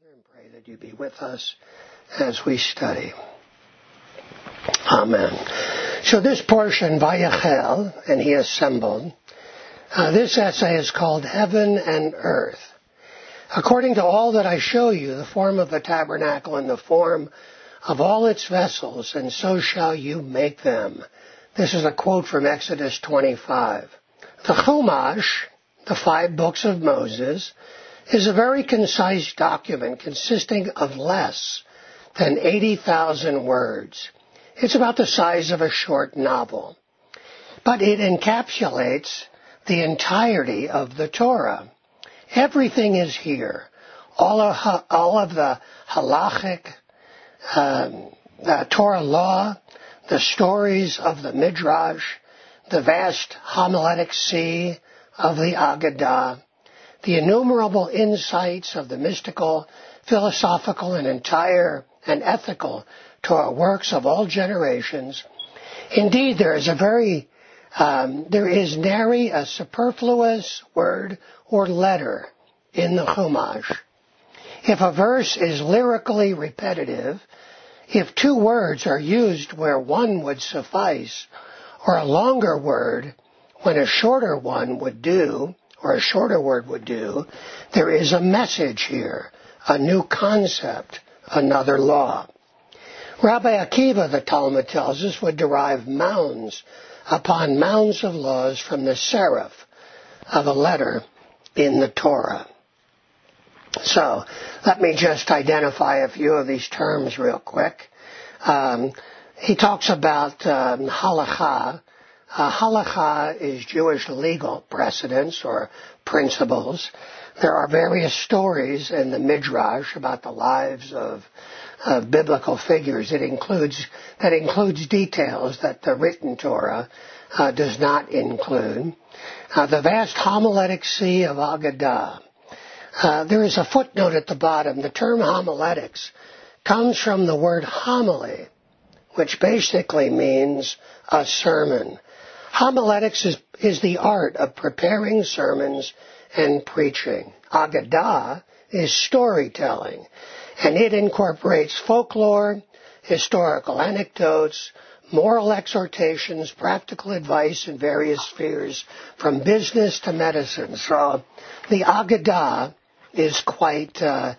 and pray that you be with us as we study. Amen. So this portion, Vayachel, and he assembled, this essay is called Heaven and Earth. According to all that I show you, the form of the tabernacle and the form of all its vessels, and so shall you make them. This is a quote from Exodus 25. The Chumash, the 5 books of Moses, is a very concise document consisting of less than 80,000 words. It's about the size of a short novel. But it encapsulates the entirety of the Torah. Everything is here. All of the halachic Torah law, the stories of the Midrash, the vast homiletic sea of the Agadah, the innumerable insights of the mystical, philosophical, and entire and ethical Torah works of all generations. Indeed, there is nary a superfluous word or letter in the Chumash. If a verse is lyrically repetitive, if 2 words are used where one would suffice, or a longer word when a shorter one would do, or a shorter word would do, there is a message here, a new concept, another law. Rabbi Akiva, the Talmud tells us, would derive mounds upon mounds of laws from the serif of a letter in the Torah. So, let me just identify a few of these terms real quick. He talks about halakha. Halakha is Jewish legal precedents or principles. There are various stories in the Midrash about the lives of biblical figures. That includes details that the written Torah does not include. The vast homiletic sea of Agadah. There is a footnote at the bottom. The term homiletics comes from the word homily, which basically means a sermon. Homiletics is the art of preparing sermons and preaching. Agadah is storytelling, and it incorporates folklore, historical anecdotes, moral exhortations, practical advice in various spheres, from business to medicine. So the Agadah is quite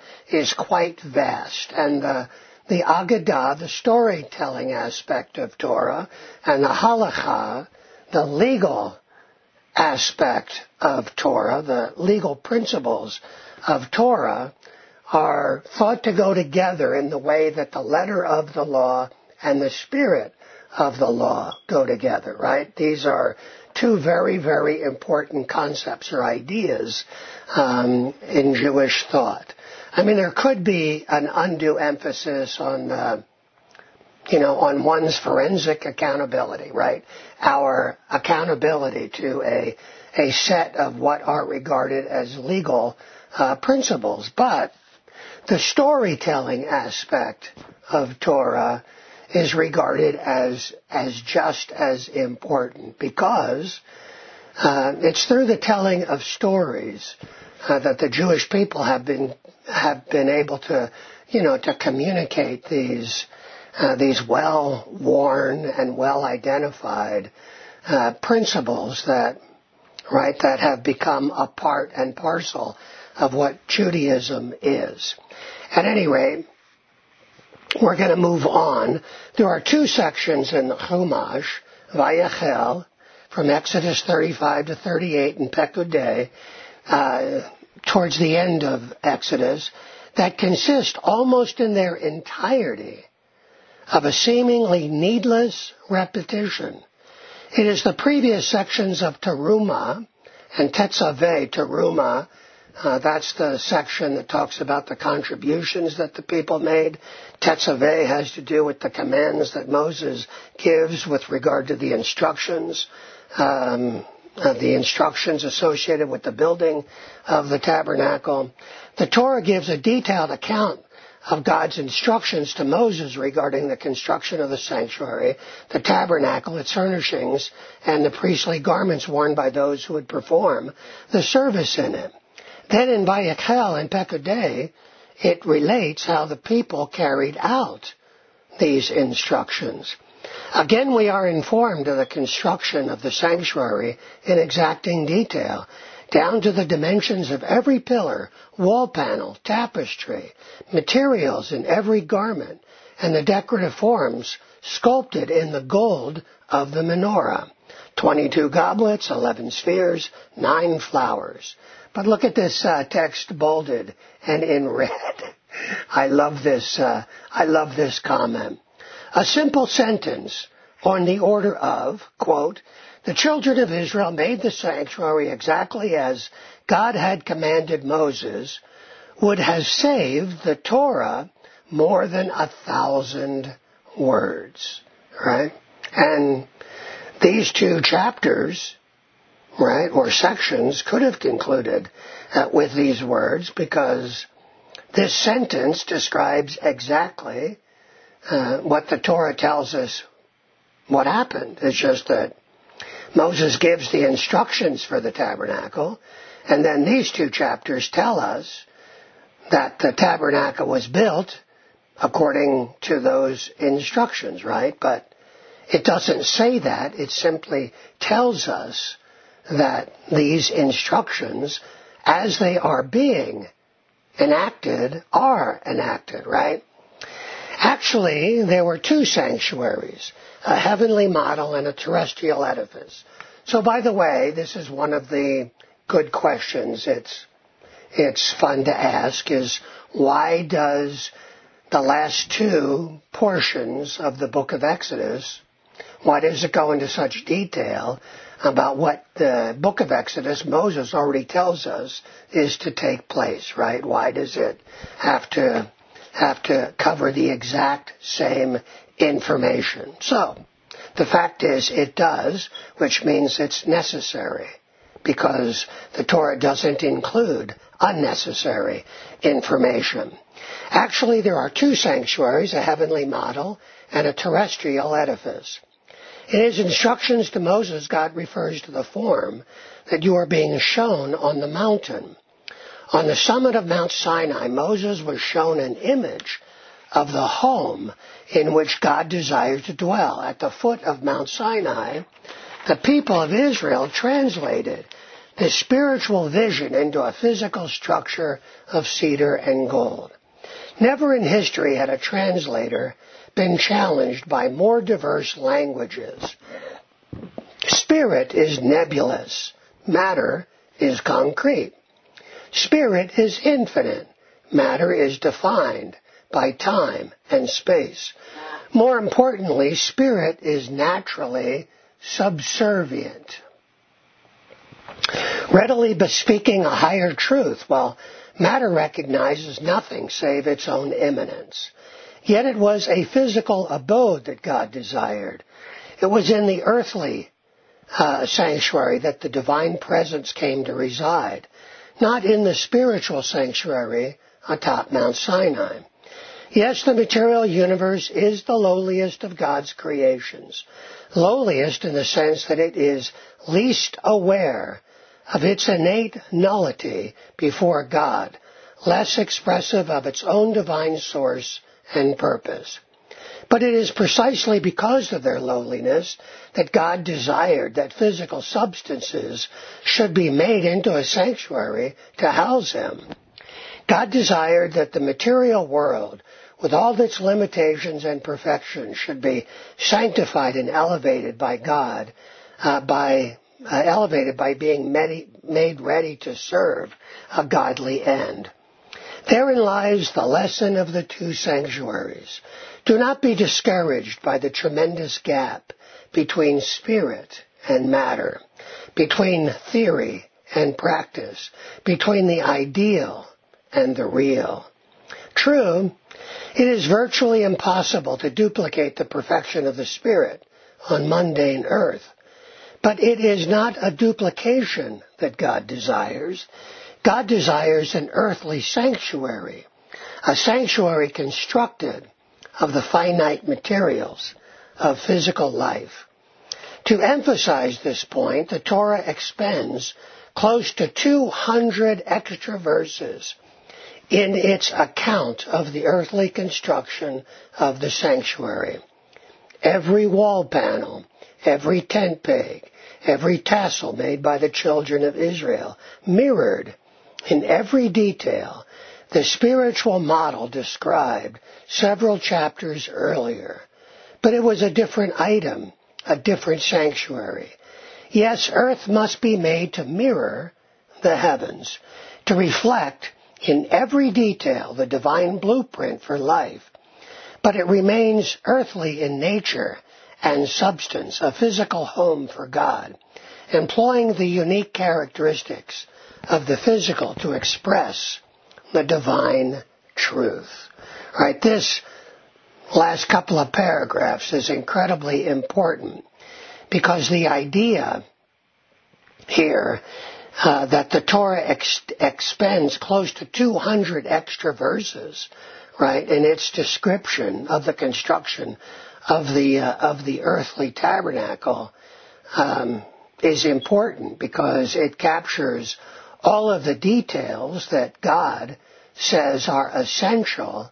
vast, and the Agadah, the storytelling aspect of Torah, and the Halakha, the legal aspect of Torah, the legal principles of Torah, are thought to go together in the way that the letter of the law and the spirit of the law go together, right? These are 2 very, very important concepts or ideas in Jewish thought. I mean, there could be an undue emphasis on one's forensic accountability, right? Our accountability to a set of what are regarded as legal principles. But the storytelling aspect of Torah is regarded as just as important, because it's through the telling of stories that the Jewish people have been able to communicate these well-worn and well-identified principles that have become a part and parcel of what Judaism is. At any rate, we're going to move on. There are 2 sections in the Chumash, Vayachel, from Exodus 35 to 38, and Pekudei, towards the end of Exodus, that consist almost in their entirety of a seemingly needless repetition. It is the previous sections of Terumah and Tetzaveh. Terumah, that's the section that talks about the contributions that the people made. Tetzaveh has to do with the commands that Moses gives with regard to the instructions associated with the building of the tabernacle. The Torah gives a detailed account of God's instructions to Moses regarding the construction of the sanctuary, the tabernacle, its furnishings, and the priestly garments worn by those who would perform the service in it. Then in Vayachel and Pekudei, it relates how the people carried out these instructions. Again, we are informed of the construction of the sanctuary in exacting detail, down to the dimensions of every pillar, wall panel, tapestry, materials in every garment, and the decorative forms sculpted in the gold of the menorah. 22 goblets, 11 spheres, 9 flowers. But look at this text bolded and in red. I love this comment. A simple sentence on the order of, quote, the children of Israel made the sanctuary exactly as God had commanded Moses, would have saved the Torah more than 1,000 words, right? And these 2 chapters, right, or sections could have concluded with these words, because this sentence describes exactly what the Torah tells us what happened. It's just that Moses gives the instructions for the tabernacle, and then these 2 chapters tell us that the tabernacle was built according to those instructions, right? But it doesn't say that. It simply tells us that these instructions, as they are being enacted, are enacted, right? Actually, there were 2 sanctuaries, a heavenly model and a terrestrial edifice. So, by the way, this is one of the good questions it's fun to ask, is why does the last 2 portions of the book of Exodus, why does it go into such detail about what the book of Exodus, Moses already tells us, is to take place, right? Why does it have to cover the exact same information? So, the fact is it does, which means it's necessary, because the Torah doesn't include unnecessary information. Actually, there are 2 sanctuaries, a heavenly model and a terrestrial edifice. In his instructions to Moses, God refers to the form that you are being shown on the mountain. On the summit of Mount Sinai, Moses was shown an image of the home in which God desired to dwell. At the foot of Mount Sinai, the people of Israel translated the spiritual vision into a physical structure of cedar and gold. Never in history had a translator been challenged by more diverse languages. Spirit is nebulous. Matter is concrete. Spirit is infinite. Matter is defined by time and space. More importantly, spirit is naturally subservient, readily bespeaking a higher truth, while matter recognizes nothing save its own immanence. Yet it was a physical abode that God desired. It was in the earthly sanctuary that the divine presence came to reside, not in the spiritual sanctuary atop Mount Sinai. Yes, the material universe is the lowliest of God's creations. Lowliest in the sense that it is least aware of its innate nullity before God, less expressive of its own divine source and purpose. But it is precisely because of their lowliness that God desired that physical substances should be made into a sanctuary to house Him. God desired that the material world, with all its limitations and perfections, should be sanctified and elevated by God, elevated by being made ready to serve a godly end. Therein lies the lesson of the 2 sanctuaries. Do not be discouraged by the tremendous gap between spirit and matter, between theory and practice, between the ideal and the real. True, it is virtually impossible to duplicate the perfection of the Spirit on mundane earth, but it is not a duplication that God desires. God desires an earthly sanctuary, a sanctuary constructed of the finite materials of physical life. To emphasize this point, the Torah expends close to 200 extra verses in its account of the earthly construction of the sanctuary. Every wall panel, every tent peg, every tassel made by the children of Israel mirrored in every detail the spiritual model described several chapters earlier. But it was a different item, a different sanctuary. Yes, earth must be made to mirror the heavens, to reflect in every detail the divine blueprint for life. But it remains earthly in nature and substance, a physical home for God, employing the unique characteristics of the physical to express the divine truth. All right, this last couple of paragraphs is incredibly important because the idea here that the Torah expends close to 200 extra verses, right, in its description of the construction of the earthly tabernacle is important because it captures all of the details that God says are essential.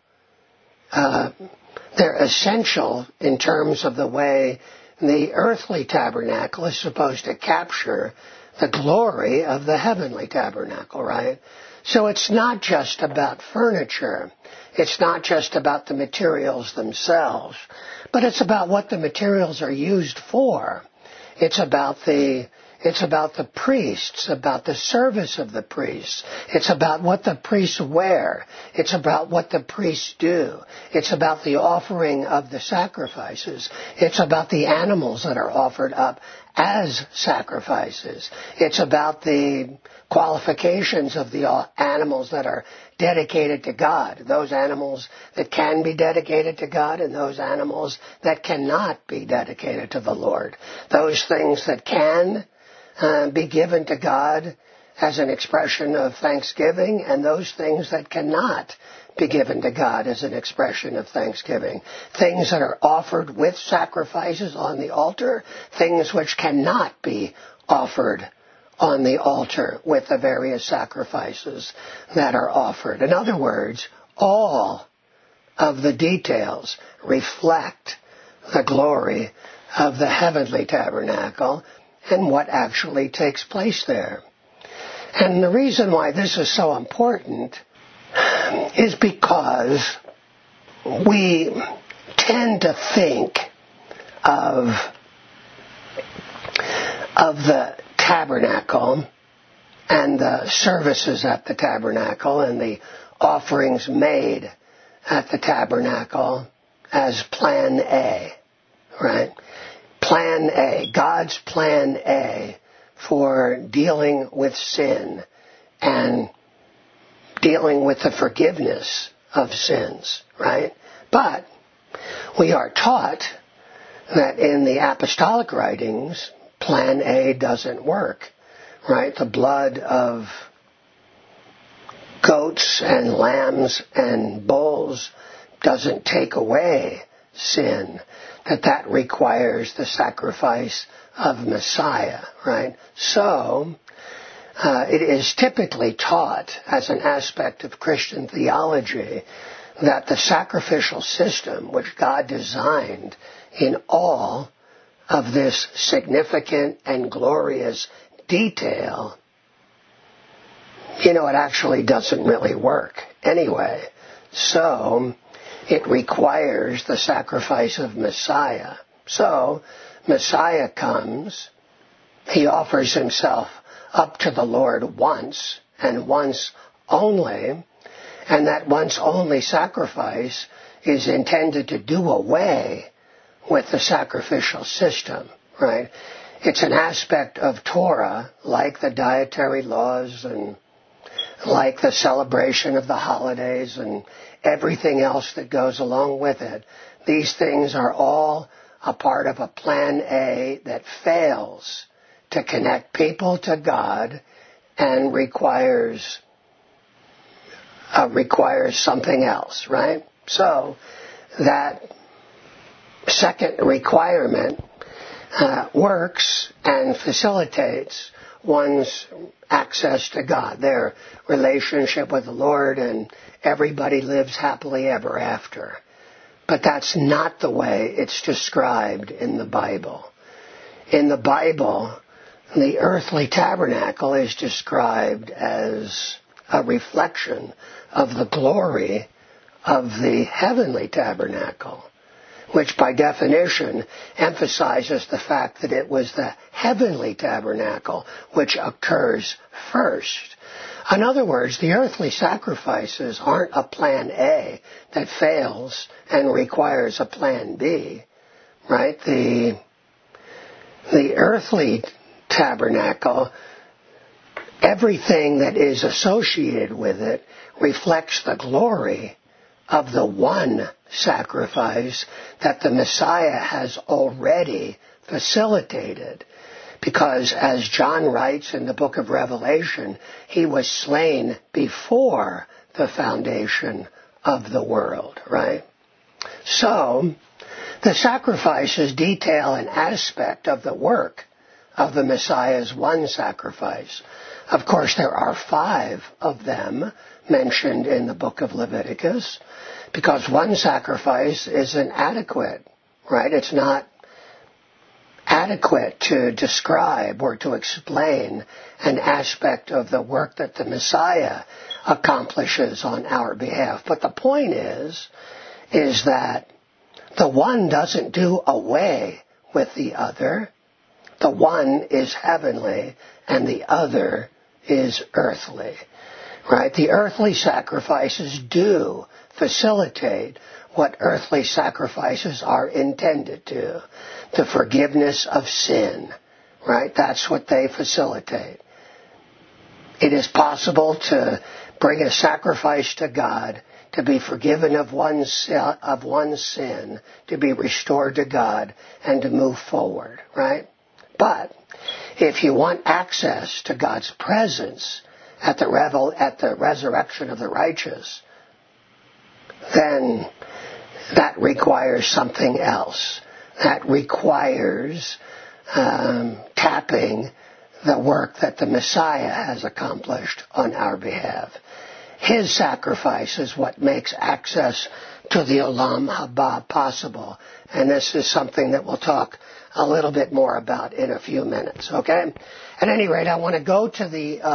They're essential in terms of the way the earthly tabernacle is supposed to capture the glory of the heavenly tabernacle, right? So it's not just about furniture. It's not just about the materials themselves, but it's about what the materials are used for. It's about the priests, about the service of the priests. It's about what the priests wear. It's about what the priests do. It's about the offering of the sacrifices. It's about the animals that are offered up as sacrifices. It's about the qualifications of the animals that are dedicated to God, those animals that can be dedicated to God and those animals that cannot be dedicated to the Lord. Those things that can be given to God as an expression of thanksgiving and those things that cannot be given to God as an expression of thanksgiving. Things that are offered with sacrifices on the altar, things which cannot be offered on the altar with the various sacrifices that are offered. In other words, all of the details reflect the glory of the heavenly tabernacle and what actually takes place there. And the reason why this is so important is because we tend to think of the tabernacle and the services at the tabernacle and the offerings made at the tabernacle as plan A, right? Plan A, God's plan A for dealing with sin and dealing with the forgiveness of sins, right? But we are taught that in the apostolic writings, plan A doesn't work, right? The blood of goats and lambs and bulls doesn't take away sin, that requires the sacrifice of Messiah, right? So, it is typically taught as an aspect of Christian theology that the sacrificial system which God designed in all of this significant and glorious detail, it actually doesn't really work anyway. So, it requires the sacrifice of Messiah. So, Messiah comes, he offers himself up to the Lord once, and once only, and that once only sacrifice is intended to do away with the sacrificial system, right? It's an aspect of Torah, like the dietary laws and like the celebration of the holidays and everything else that goes along with it. These things are all a part of a plan A that fails to connect people to God and requires something else, right? So that second requirement works and facilitates one's access to God, their relationship with the Lord, and everybody lives happily ever after. But that's not the way it's described in the Bible. In the Bible, the earthly tabernacle is described as a reflection of the glory of the heavenly tabernacle, which by definition emphasizes the fact that it was the heavenly tabernacle which occurs first. In other words, the earthly sacrifices aren't a plan A that fails and requires a plan B, right? The earthly tabernacle, everything that is associated with it reflects the glory of the one sacrifice that the Messiah has already facilitated. Because as John writes in the book of Revelation, he was slain before the foundation of the world, right? So, the sacrifices detail an aspect of the work of the Messiah's one sacrifice. Of course, there are 5 of them mentioned in the book of Leviticus, because one sacrifice isn't adequate, right? It's not adequate to describe or to explain an aspect of the work that the Messiah accomplishes on our behalf. But the point is that the one doesn't do away with the other. The one is heavenly and the other is earthly, right? The earthly sacrifices do facilitate what earthly sacrifices are intended to, the forgiveness of sin, right? That's what they facilitate. It is possible to bring a sacrifice to God, to be forgiven of one's sin, to be restored to God, and to move forward, right? But if you want access to God's presence at the resurrection of the righteous, then that requires something else. That requires tapping the work that the Messiah has accomplished on our behalf. His sacrifice is what makes access to the Olam Haba possible. And this is something that we'll talk a little bit more about in a few minutes, okay? At any rate, I want to go to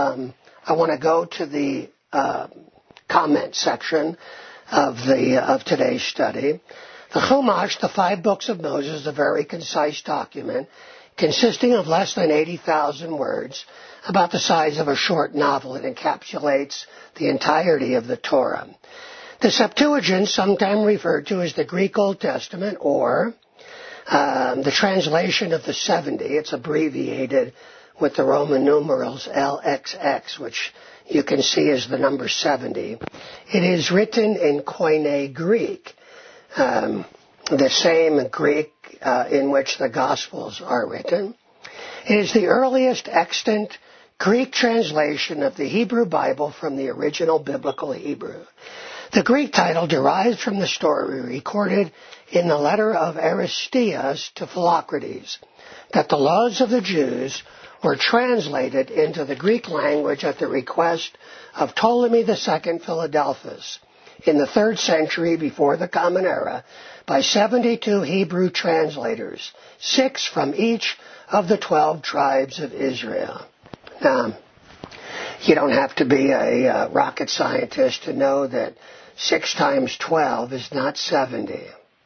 the comment section of today's study. The Chumash, the 5 books of Moses, is a very concise document consisting of less than 80,000 words, about the size of a short novel. It encapsulates the entirety of the Torah. The Septuagint, sometimes referred to as the Greek Old Testament, or the translation of the 70, it's abbreviated with the Roman numerals LXX, which you can see as the number 70. It is written in Koine Greek, the same Greek in which the Gospels are written. It is the earliest extant Greek translation of the Hebrew Bible from the original biblical Hebrew. The Greek title derives from the story recorded in the letter of Aristeas to Philocrates, that the laws of the Jews were translated into the Greek language at the request of Ptolemy II Philadelphus in the 3rd century before the Common Era by 72 Hebrew translators, 6 from each of the 12 tribes of Israel. Now, you don't have to be a rocket scientist to know that 6 times 12 is not 70.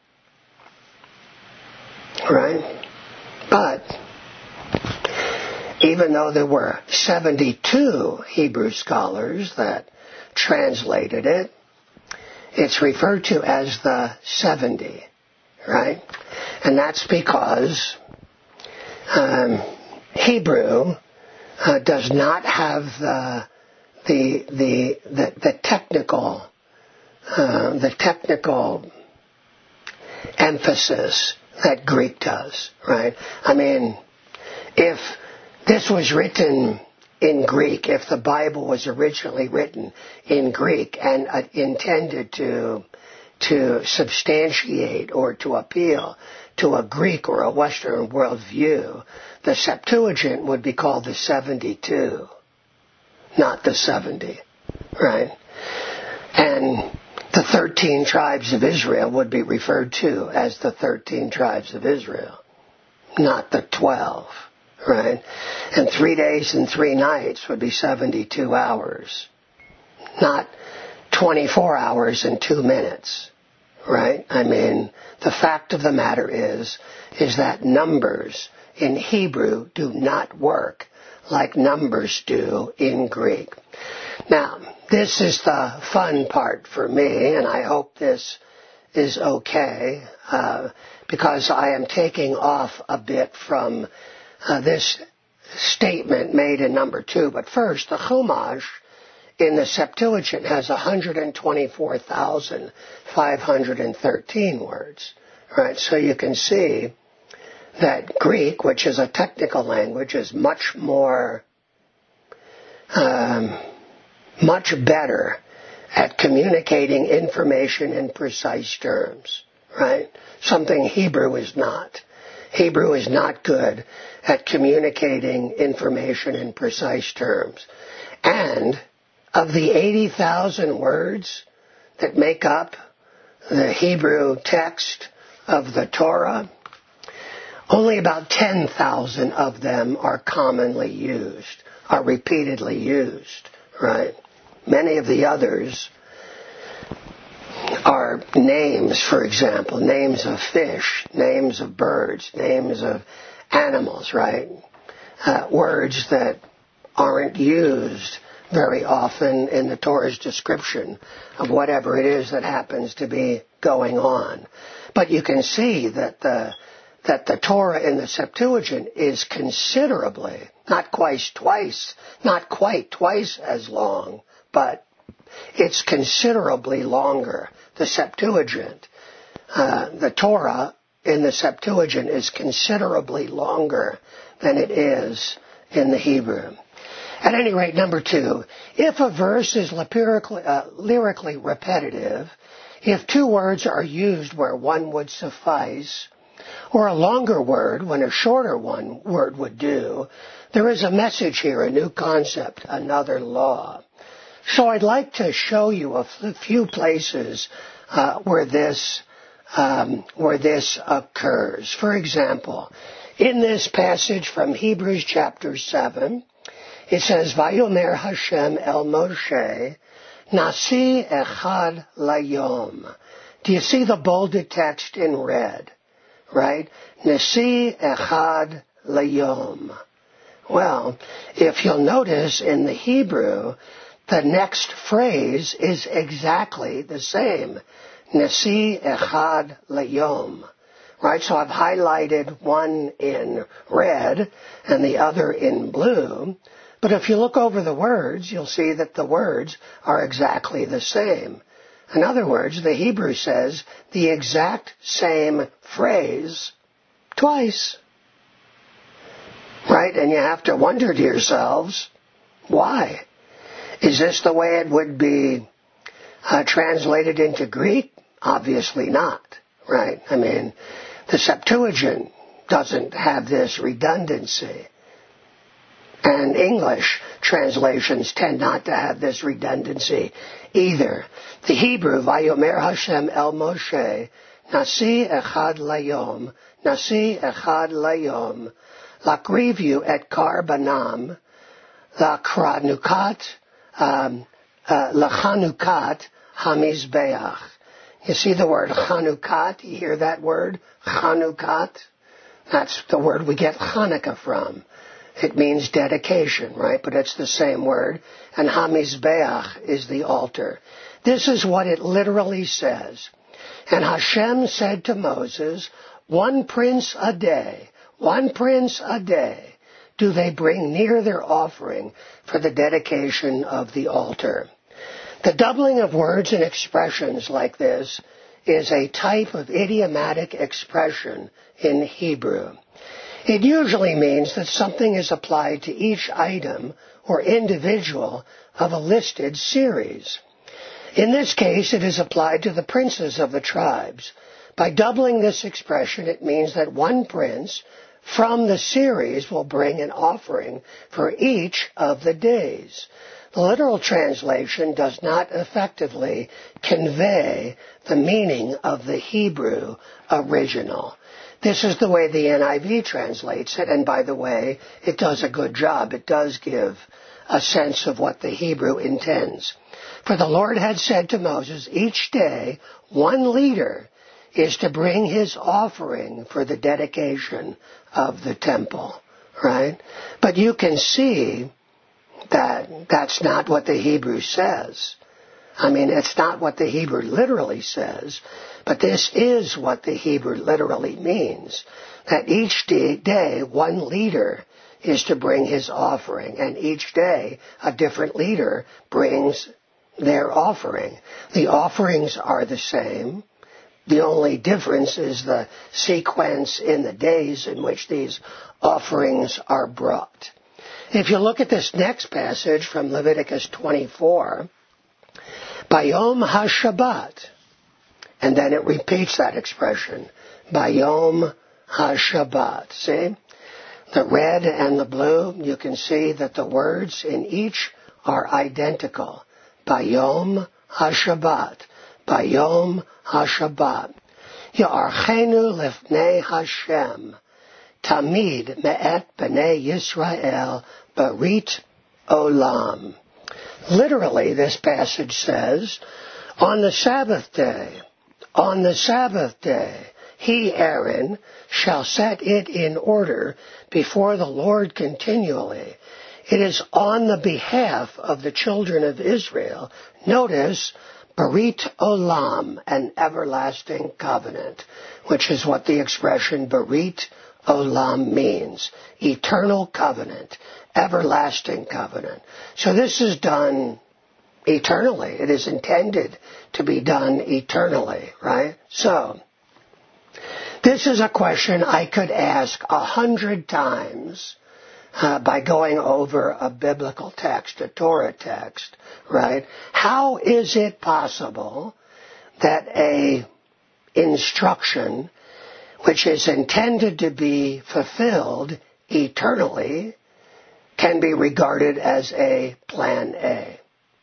Right? But even though there were 72 Hebrew scholars that translated it, it's referred to as the 70, right? And that's because Hebrew does not have the technical emphasis that Greek does, right? I mean, if this was written in Greek, if the Bible was originally written in Greek and intended to to substantiate or to appeal to a Greek or a Western worldview, the Septuagint would be called the 72, not the 70, right? And the 13 tribes of Israel would be referred to as the 13 tribes of Israel, not the 12, right? And 3 days and 3 nights would be 72 hours, not 24 hours and 2 minutes, right? I mean, the fact of the matter is that numbers in Hebrew do not work like numbers do in Greek. Now, this is the fun part for me, and I hope this is okay, because I am taking off a bit from this statement made in number 2. But first, the Chumash in the Septuagint has 124,513 words, right? So you can see that Greek, which is a technical language, is much better at communicating information in precise terms, right? Something Hebrew is not. Hebrew is not good at communicating information in precise terms. And of the 80,000 words that make up the Hebrew text of the Torah, only about 10,000 of them are commonly used, are repeatedly used, right? Many of the others are names, for example, names of fish, names of birds, names of animals, right? Words that aren't used very often in the Torah's description of whatever it is that happens to be going on. But you can see that the Torah in the Septuagint is considerably, not quite twice as long, but it's considerably longer. The Septuagint, the Torah in the Septuagint is considerably longer than it is in the Hebrew. At any rate, number 2, if a verse is lyrically repetitive, if 2 words are used where one would suffice, or a longer word when a shorter word would do, there is a message here, a new concept, another law. So I'd like to show you a few places where this occurs. For example, in this passage from Hebrews chapter 7, it says, Vayomer Hashem el Moshe, Nasi echad layom. Do you see the bolded text in red? Right? Nasi echad layom. Well, if you'll notice in the Hebrew, the next phrase is exactly the same. Nasi echad layom. Right? So I've highlighted one in red and the other in blue. But if you look over the words, you'll see that the words are exactly the same. In other words, the Hebrew says the exact same phrase twice. Right? And you have to wonder to yourselves, why? Is this the way it would be translated into Greek? Obviously not. Right? I mean, the Septuagint doesn't have this redundancy. And English translations tend not to have this redundancy either. The Hebrew, Vayomer Hashem el Moshe, Nasi echad layom, Nasi echad layom, Lakrivu et karbanam, Lachanukat hamizbeach. You see the word Chanukat? You hear that word? Chanukat? That's the word we get Hanukkah from. It means dedication, right? But it's the same word. And hamizbeach is the altar. This is what it literally says. And Hashem said to Moses, 1 prince a day, 1 prince a day, do they bring near their offering for the dedication of the altar. The doubling of words and expressions like this is a type of idiomatic expression in Hebrew. It usually means that something is applied to each item or individual of a listed series. In this case, it is applied to the princes of the tribes. By doubling this expression, it means that one prince from the series will bring an offering for each of the days. The literal translation does not effectively convey the meaning of the Hebrew original. This is the way the NIV translates it, and by the way, it does a good job. It does give a sense of what the Hebrew intends. For the Lord had said to Moses, each day one leader is to bring his offering for the dedication of the temple, right? But you can see that that's not what the Hebrew says. I mean, it's not what the Hebrew literally says, but this is what the Hebrew literally means. That each day one leader is to bring his offering, and each day a different leader brings their offering. The offerings are the same. The only difference is the sequence in the days in which these offerings are brought. If you look at this next passage from Leviticus 24, Bayom HaShabbat, and then it repeats that expression, Bayom HaShabbat. See? The red and the blue, you can see that the words in each are identical. Bayom HaShabbat. Bayom HaShabbat. Ya'archenu lifnei Hashem. Tamid me'et b'nei Yisrael barit olam. Literally, this passage says, on the Sabbath day, he, Aaron, shall set it in order before the Lord continually. It is on the behalf of the children of Israel. Notice, Barit Olam, an everlasting covenant, which is what the expression Barit Olam means. Eternal covenant, everlasting covenant. So this is done eternally. It is intended to be done eternally, right? So, this is a question I could ask 100 times by going over a biblical text, a Torah text, right? How is it possible that a instruction which is intended to be fulfilled eternally can be regarded as a plan A?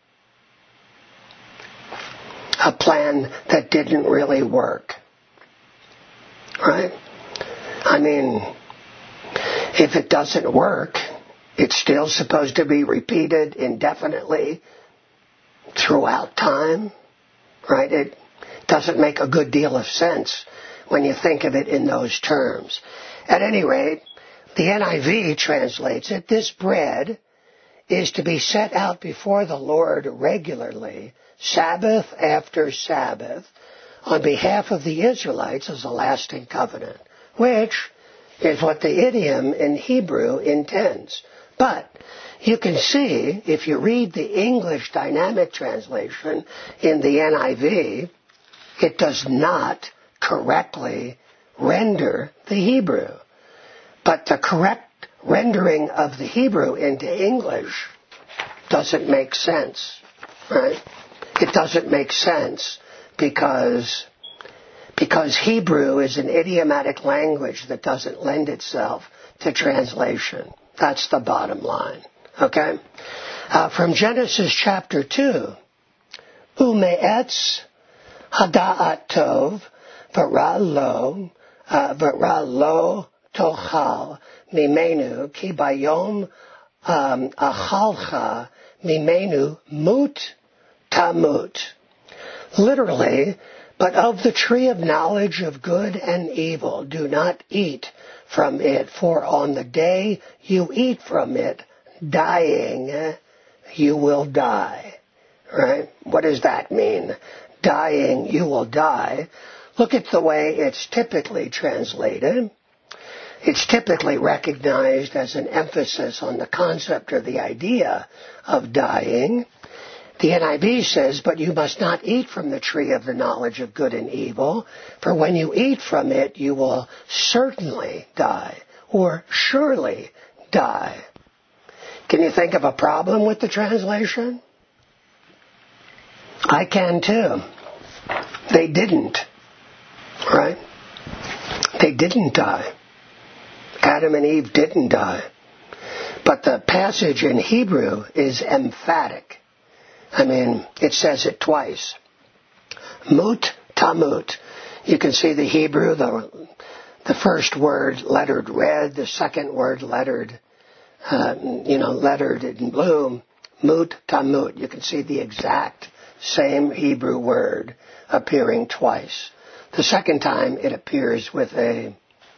A plan that didn't really work, right? I mean, if it doesn't work, it's still supposed to be repeated indefinitely throughout time, right? It doesn't make a good deal of sense when you think of it in those terms. At any rate, the NIV translates it, this bread is to be set out before the Lord regularly, Sabbath after Sabbath, on behalf of the Israelites as a lasting covenant, which is what the idiom in Hebrew intends. But you can see, if you read the English Dynamic Translation in the NIV, it does not correctly render the Hebrew. But the correct rendering of the Hebrew into English doesn't make sense, right? It doesn't make sense because Hebrew is an idiomatic language that doesn't lend itself to translation. That's the bottom line, okay? From Genesis chapter 2, Ume'etz hada'at tov v'ra lo tochal mimenu ki bayom achalcha mimenu mut tamut. Literally, but of the tree of knowledge of good and evil do not eat from it, for on the day you eat from it, dying, you will die. Right? What does that mean? Dying, you will die. Look at the way it's typically translated. It's typically recognized as an emphasis on the concept or the idea of dying. The NIV says, but you must not eat from the tree of the knowledge of good and evil, for when you eat from it, you will certainly die, or surely die. Can you think of a problem with the translation? I can too. They didn't, right? They didn't die. Adam and Eve didn't die. But the passage in Hebrew is emphatic. I mean, it says it twice. Mut tamut. You can see the Hebrew, the first word lettered red, the second word lettered, lettered in blue. Mut tamut. You can see the exact same Hebrew word appearing twice. The second time it appears with a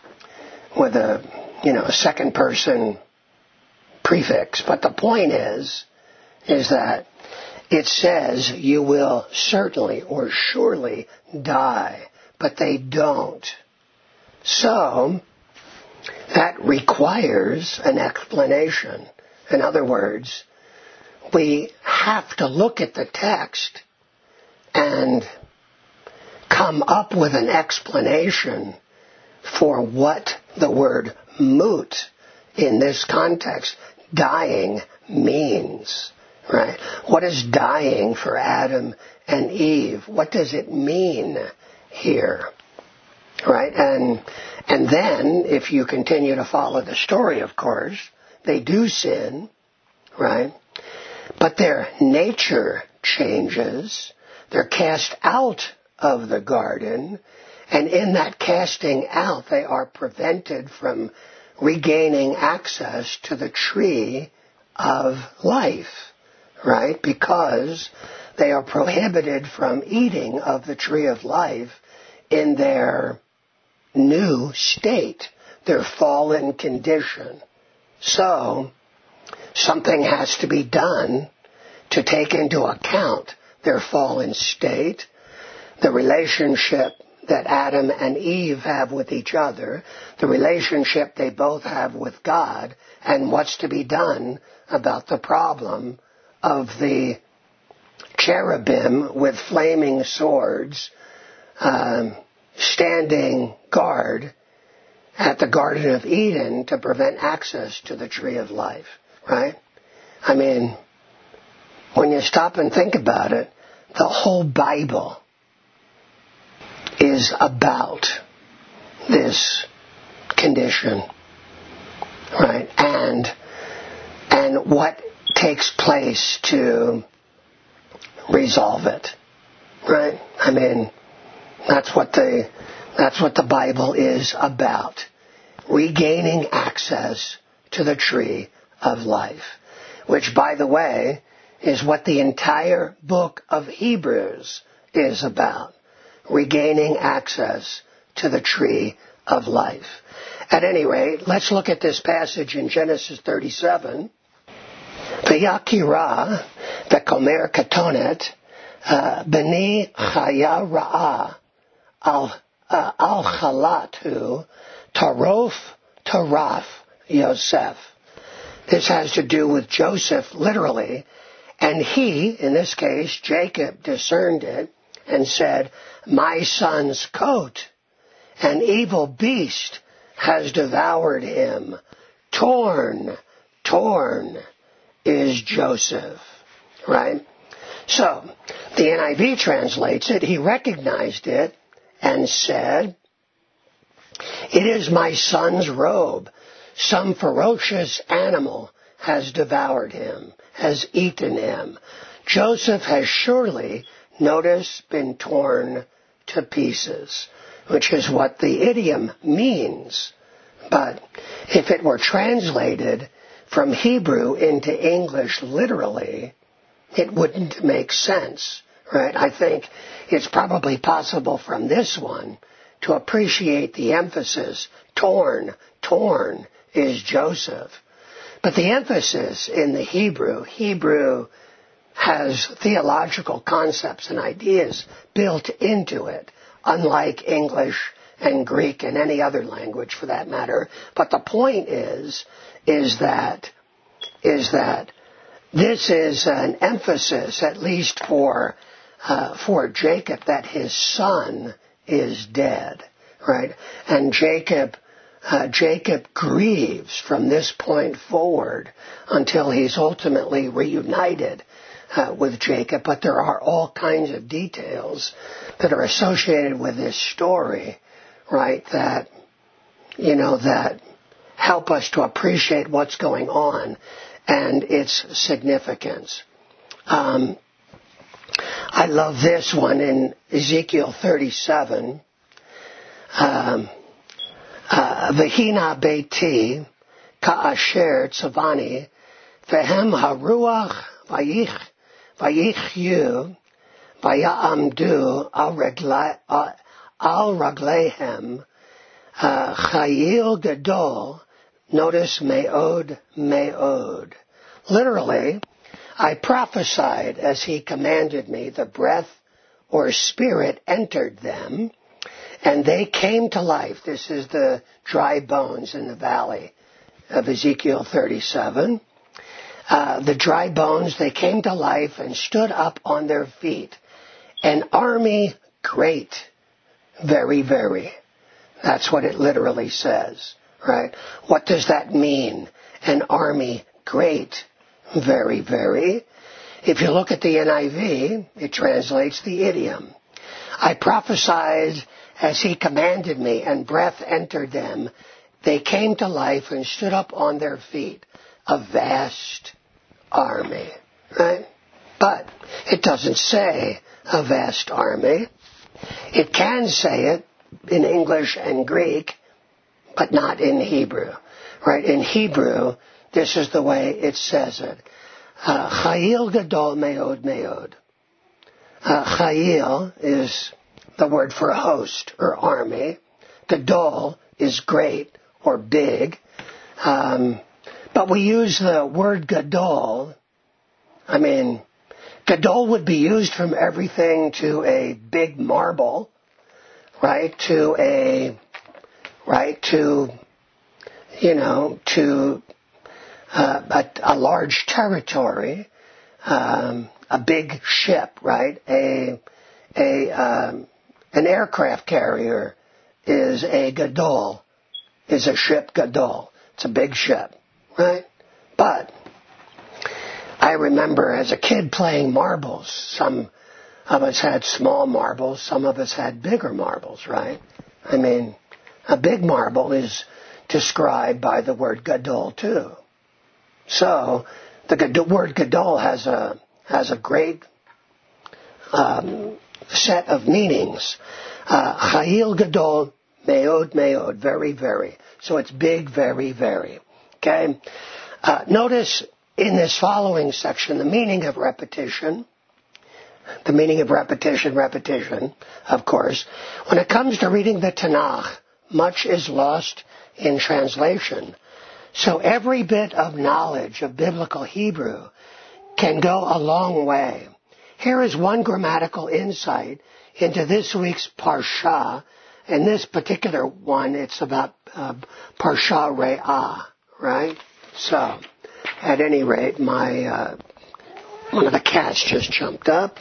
second person prefix. But the point is that it says you will certainly or surely die, but they don't. So that requires an explanation. In other words, we have to look at the text and come up with an explanation for what the word mut in this context, dying, means. Right? What is dying for Adam and Eve? What does it mean here? Right? And then, if you continue to follow the story, of course, they do sin, right? But their nature changes. They're cast out of the garden, and in that casting out, they are prevented from regaining access to the tree of life, right? Because they are prohibited from eating of the tree of life in their new state, their fallen condition. So, something has to be done to take into account their fallen state, the relationship that Adam and Eve have with each other, the relationship they both have with God, and what's to be done about the problem of the cherubim with flaming swords standing guard at the Garden of Eden to prevent access to the tree of life, right? I mean, when you stop and think about it, the whole Bible is about this condition, right? And what takes place to resolve it, right? I mean, that's what the Bible is about. Regaining access to the tree of life, which, by the way, is what the entire book of Hebrews is about. Regaining access to the tree of life. At any rate, let's look at this passage in Genesis 37. V'yakira v'komer katonet b'ni chaya ra'ah al chalatu tarof taraf Yosef. This has to do with Joseph, literally, and he, in this case, Jacob, discerned it and said, "My son's coat, an evil beast has devoured him. Torn is Joseph." Right? So, the NIV translates it, he recognized it and said, "It is my son's robe. Some ferocious animal has devoured him, has eaten him. Joseph has surely, notice, been torn to pieces," which is what the idiom means. But if it were translated from Hebrew into English literally, it wouldn't make sense, right? I think it's probably possible from this one to appreciate the emphasis, torn is Joseph. But the emphasis in the Hebrew has theological concepts and ideas built into it, unlike English and Greek and any other language for that matter. But the point is that this is an emphasis, at least for Jacob, that his son is dead, right? And Jacob grieves from this point forward until he's ultimately reunited with Jacob, but there are all kinds of details that are associated with this story, right, that help us to appreciate what's going on and its significance. I love this one in Ezekiel 37. V'hina beiti ka'asher tzavani vehem haruach vayichyu vayamdu al raglehem chayil gadol. Notice me'od, me'od. Literally, I prophesied as he commanded me. The breath or spirit entered them, and they came to life. This is the dry bones in the valley of Ezekiel 37. The dry bones, they came to life and stood up on their feet. An army great, very, very. That's what it literally says, right? What does that mean? An army great, very, very. If you look at the NIV, it translates the idiom. I prophesied as he commanded me, and breath entered them. They came to life and stood up on their feet. A vast army, right? But it doesn't say a vast army. It can say it in English and Greek, but not in Hebrew, right? In Hebrew, this is the way it says it. Chayil gadol me'od me'od. Chayil is the word for a host or army. Gadol is great or big. But we use the word gadol. I mean, gadol would be used from everything to a big marble, right? To a large territory, a big ship, right? An aircraft carrier is a gadol, is a ship gadol. It's a big ship, right? But I remember as a kid playing marbles. Some of us had small marbles, some of us had bigger marbles, right? I mean, a big marble is described by the word gadol too. So the word gadol has a great set of meanings. Chayil gadol, me'od me'od, very, very. So it's big, very, very. Okay? Notice in this following section the meaning of repetition. The meaning of repetition, of course. When it comes to reading the Tanakh, much is lost in translation. So every bit of knowledge of biblical Hebrew can go a long way. Here is one grammatical insight into this week's Parsha. And this particular one, it's about Parsha Re'ah, right? So, at any rate, one of the cats just jumped up.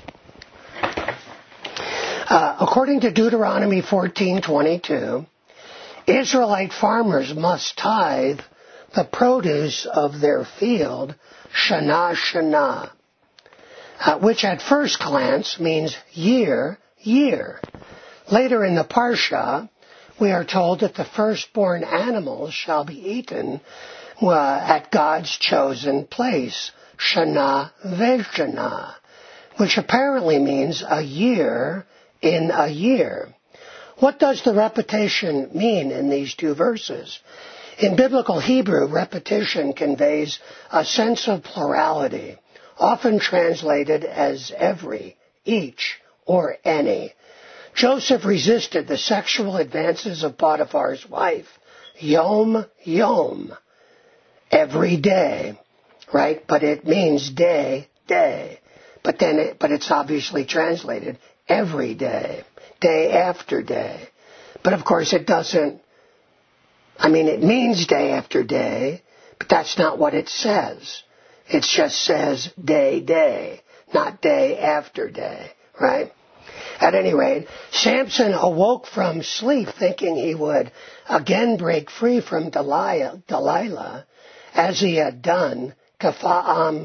According to Deuteronomy 14:22, Israelite farmers must tithe the produce of their field shana shana, which at first glance means year, year. Later in the Parsha, we are told that the firstborn animals shall be eaten at God's chosen place, shana veshana, which apparently means a year in a year. What does the repetition mean in these two verses? In biblical Hebrew, repetition conveys a sense of plurality, often translated as every, each, or any. Joseph resisted the sexual advances of Potiphar's wife. Yom, yom, every day, right? But it means day, day. But it's obviously translated every day, day after day. But of course it doesn't, it means day after day, but that's not what it says. It just says day, day, not day after day, right? At any rate, Samson awoke from sleep thinking he would again break free from Delilah, as he had done, Kafa'am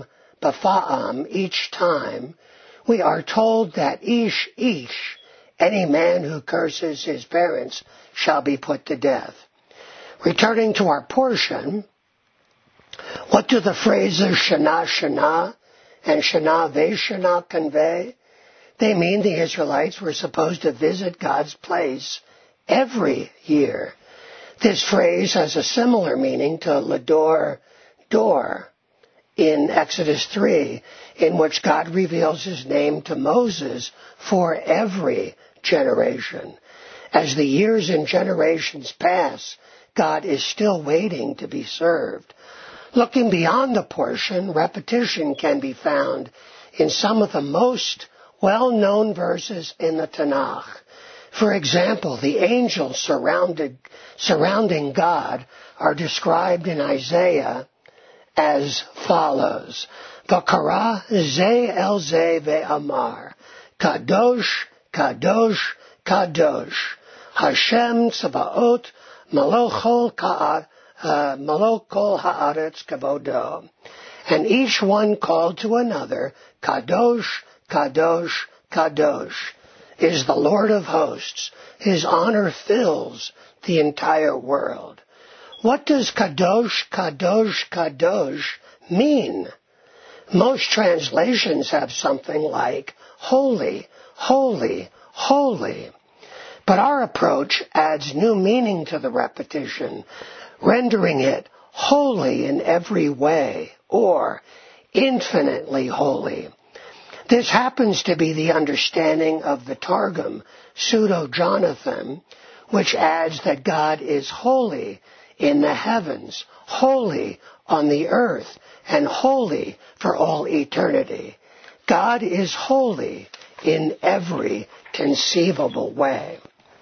b'fa'am, each time, we are told that ish, any man who curses his parents, shall be put to death. Returning to our portion, what do the phrases Shana Shana and Shana Veshana convey? They mean the Israelites were supposed to visit God's place every year. This phrase has a similar meaning to Lador, door, in Exodus 3, in which God reveals his name to Moses for every generation. As the years and generations pass, God is still waiting to be served. Looking beyond the portion, repetition can be found in some of the most well-known verses in the Tanakh. For example, the angels surrounding God are described in Isaiah as follows. V'kara ze el ze ve'amar, Kadosh, Kadosh, Kadosh, Hashem Tzebaot, Malokol haaretz kavodo. And each one called to another, Kadosh, Kadosh, Kadosh, is the Lord of hosts. His honor fills the entire world. What does Kadosh, Kadosh, Kadosh mean? Most translations have something like holy, holy, holy. But our approach adds new meaning to the repetition, rendering it holy in every way, or infinitely holy. This happens to be the understanding of the Targum, Pseudo-Jonathan, which adds that God is holy in the heavens, holy on the earth, and holy for all eternity. God is holy in every conceivable way.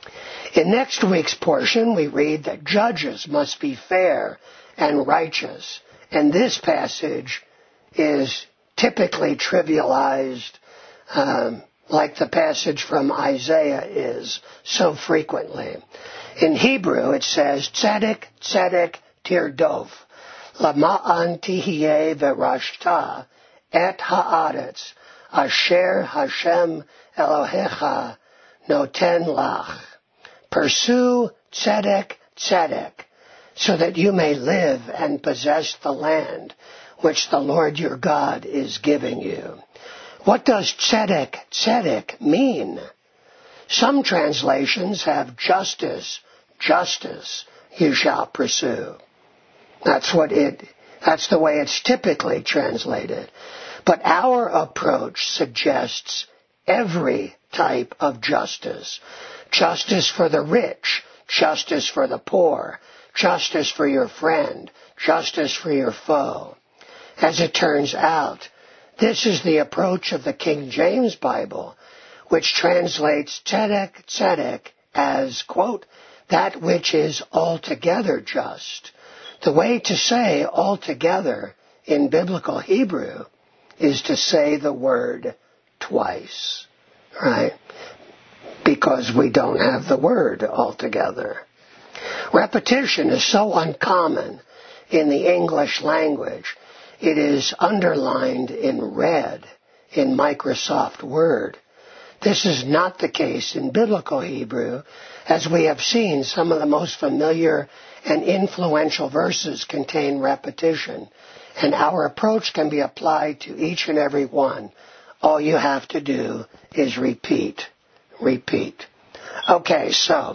In next week's portion, we read that judges must be fair and righteous, and this passage is typically trivialized like the passage from Isaiah is so frequently. In Hebrew, it says, Tzedek, Tzedek, Tirdof, Lama'an Tihye Verashta, Et Haaretz, Asher Hashem Elohecha Noten Lach. Pursue Tzedek, Tzedek, so that you may live and possess the land which the Lord your God is giving you. What does tzedek, tzedek mean? Some translations have justice, justice you shall pursue. That's the way it's typically translated. But our approach suggests every type of justice. Justice for the rich, justice for the poor, justice for your friend, justice for your foe. As it turns out, this is the approach of the King James Bible, which translates tzedek, tzedek as, quote, that which is altogether just. The way to say altogether in biblical Hebrew is to say the word twice, right? Because we don't have the word altogether. Repetition is so uncommon in the English language. It is underlined in red in Microsoft Word. This is not the case in biblical Hebrew. As we have seen, some of the most familiar and influential verses contain repetition, and our approach can be applied to each and every one. All you have to do is repeat. Repeat. Okay, so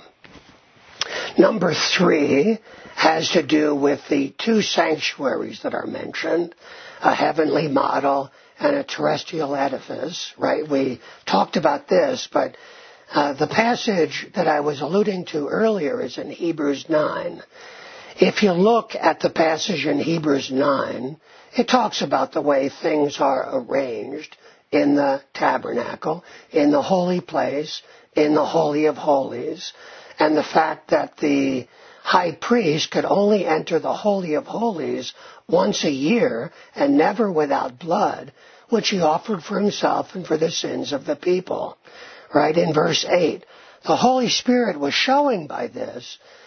number 3 has to do with the 2 sanctuaries that are mentioned, a heavenly model and a terrestrial edifice, right? We talked about this, but the passage that I was alluding to earlier is in Hebrews 9. If you look at the passage in Hebrews 9, it talks about the way things are arranged in the tabernacle, in the holy place, in the Holy of Holies, and the fact that the high priest could only enter the Holy of Holies once a year and never without blood, which he offered for himself and for the sins of the people. Right in verse 8, the Holy Spirit was showing by this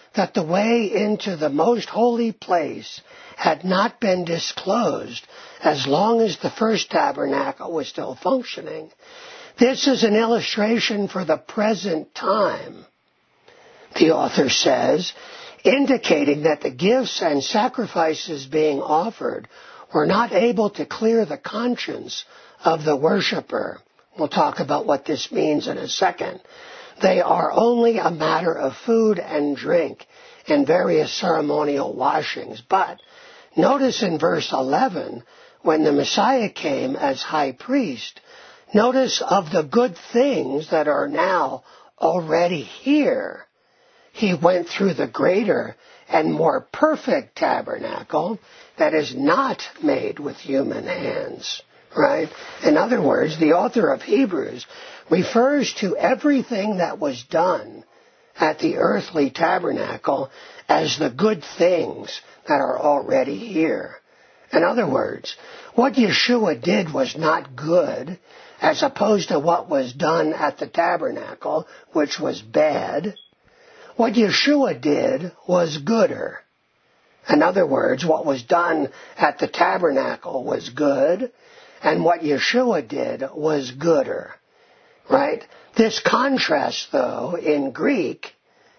that the way into the most holy place had not been disclosed as long as the first tabernacle was still functioning. This is an illustration for the present time, the author says, indicating that the gifts and sacrifices being offered were not able to clear the conscience of the worshiper. We'll talk about what this means in a second. They are only a matter of food and drink and various ceremonial washings. But notice in verse 11, when the Messiah came as high priest, notice of the good things that are now already here. He went through the greater and more perfect tabernacle that is not made with human hands. Right? In other words, the author of Hebrews refers to everything that was done at the earthly tabernacle as the good things that are already here. In other words, what Yeshua did was not good, as opposed to what was done at the tabernacle, which was bad. What Yeshua did was gooder. In other words, what was done at the tabernacle was good, and what Yeshua did was gooder. Right? This contrast, though, in Greek,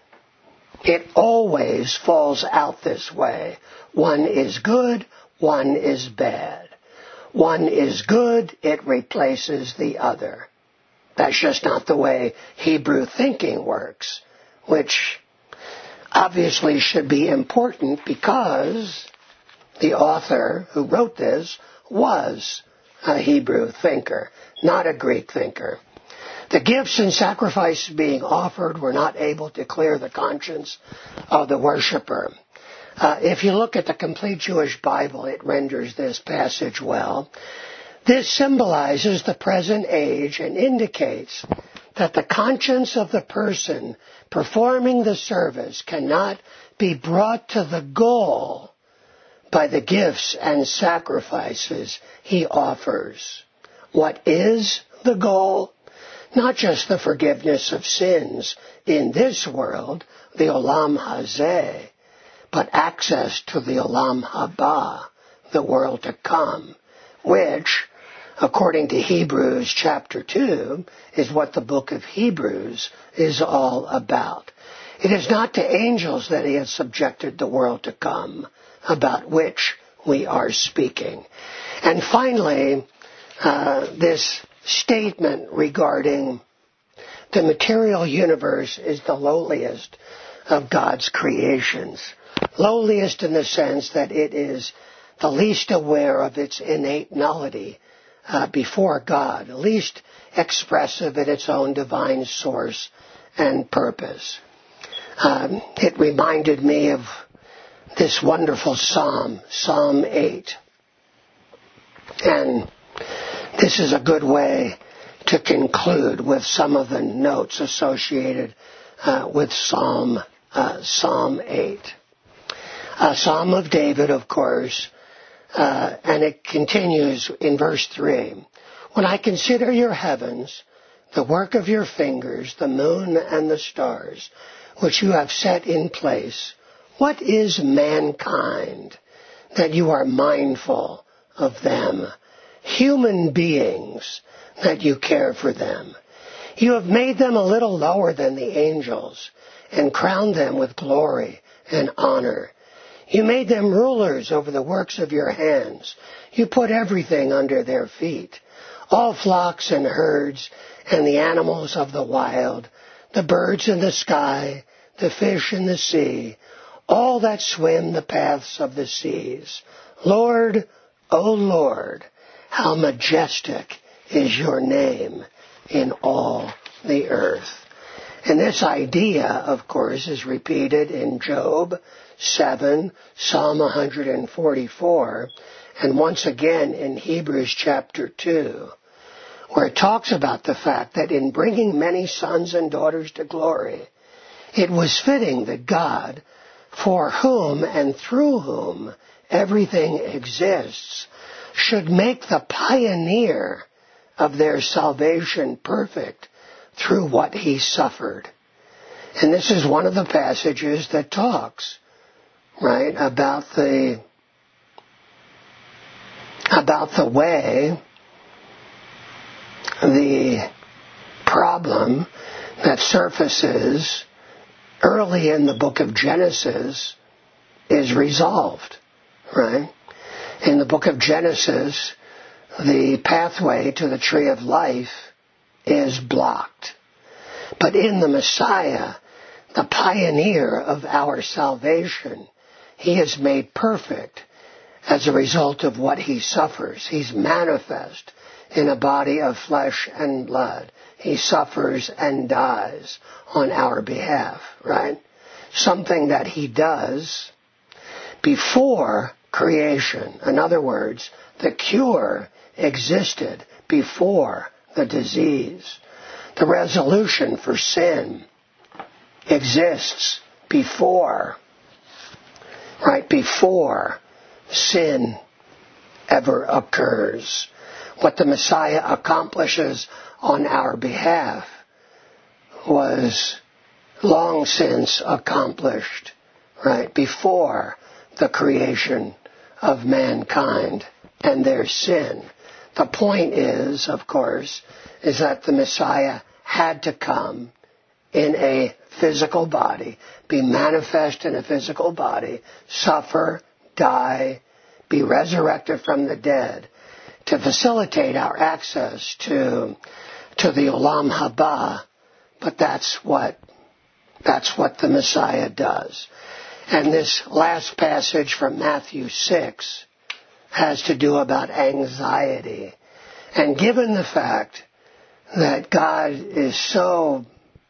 it always falls out this way. One is good, one is bad. One is good, it replaces the other. That's just not the way Hebrew thinking works, which obviously should be important because the author who wrote this was a Hebrew thinker, not a Greek thinker. The gifts and sacrifices being offered were not able to clear the conscience of the worshiper. If you look at the Complete Jewish Bible, it renders this passage well. This symbolizes the present age and indicates that the conscience of the person performing the service cannot be brought to the goal by the gifts and sacrifices he offers. What is the goal? Not just the forgiveness of sins in this world, the Olam Hazeh, but access to the Olam Haba, the world to come, which, according to Hebrews chapter 2, is what the book of Hebrews is all about. It is not to angels that he has subjected the world to come, about which we are speaking. And finally, this statement regarding the material universe is the lowliest of God's creations. Lowliest in the sense that it is the least aware of its innate nullity before God, least expressive in its own divine source and purpose. It reminded me of this wonderful psalm, Psalm 8. And this is a good way to conclude with some of the notes associated with Psalm 8. A Psalm of David, of course, and it continues in verse 3. When I consider your heavens, the work of your fingers, the moon and the stars, which you have set in place, what is mankind that you are mindful of them? Human beings that you care for them. You have made them a little lower than the angels and crowned them with glory and honor. You made them rulers over the works of your hands. You put everything under their feet, all flocks and herds and the animals of the wild, the birds in the sky, the fish in the sea, all that swim the paths of the seas. Lord, O Lord, how majestic is your name in all the earth. And this idea, of course, is repeated in Job 7, Psalm 144, and once again in Hebrews chapter 2, where it talks about the fact that in bringing many sons and daughters to glory, it was fitting that God, for whom and through whom everything exists, should make the pioneer of their salvation perfect through what he suffered. And this is one of the passages that talks, right, about the way the problem that surfaces early in the book of Genesis is resolved, right? In the book of Genesis, the pathway to the tree of life is blocked. But in the Messiah, the pioneer of our salvation, he is made perfect as a result of what he suffers. He's manifest in a body of flesh and blood. He suffers and dies on our behalf, right? Something that he does before creation. In other words, the cure existed before the disease. The resolution for sin exists before, right? Before sin ever occurs. What the Messiah accomplishes on our behalf was long since accomplished, right? Before the creation of mankind and their sin. The point is, of course, is that the Messiah had to come in a physical body, be manifest in a physical body, suffer, die, be resurrected from the dead, to facilitate our access to the Olam Haba. But that's what the Messiah does. And this last passage from Matthew 6 has to do about anxiety. And given the fact that God is so,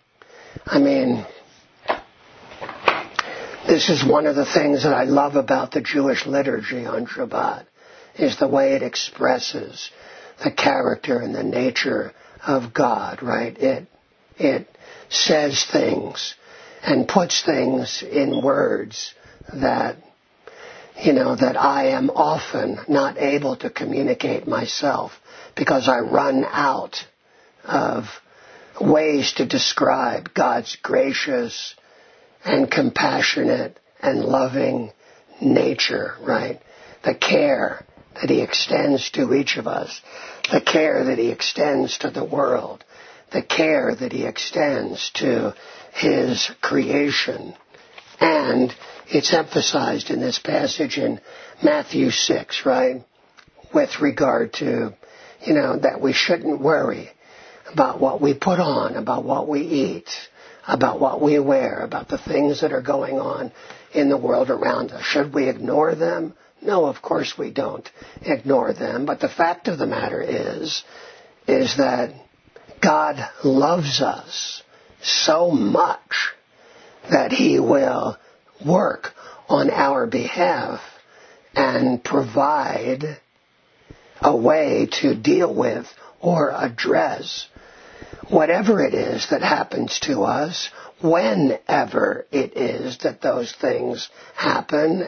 this is one of the things that I love about the Jewish liturgy on Shabbat, is the way it expresses the character and the nature of God, right? It says things and puts things in words that, that I am often not able to communicate myself because I run out of ways to describe God's gracious and compassionate and loving nature, right? The care that he extends to each of us, the care that he extends to the world, the care that he extends to his creation. And it's emphasized in this passage in Matthew 6, right? With regard to, that we shouldn't worry about what we put on, about what we eat, about what we wear, about the things that are going on in the world around us. Should we ignore them? No, of course we don't ignore them. But the fact of the matter is that God loves us so much that he will work on our behalf and provide a way to deal with or address whatever it is that happens to us, whenever it is that those things happen,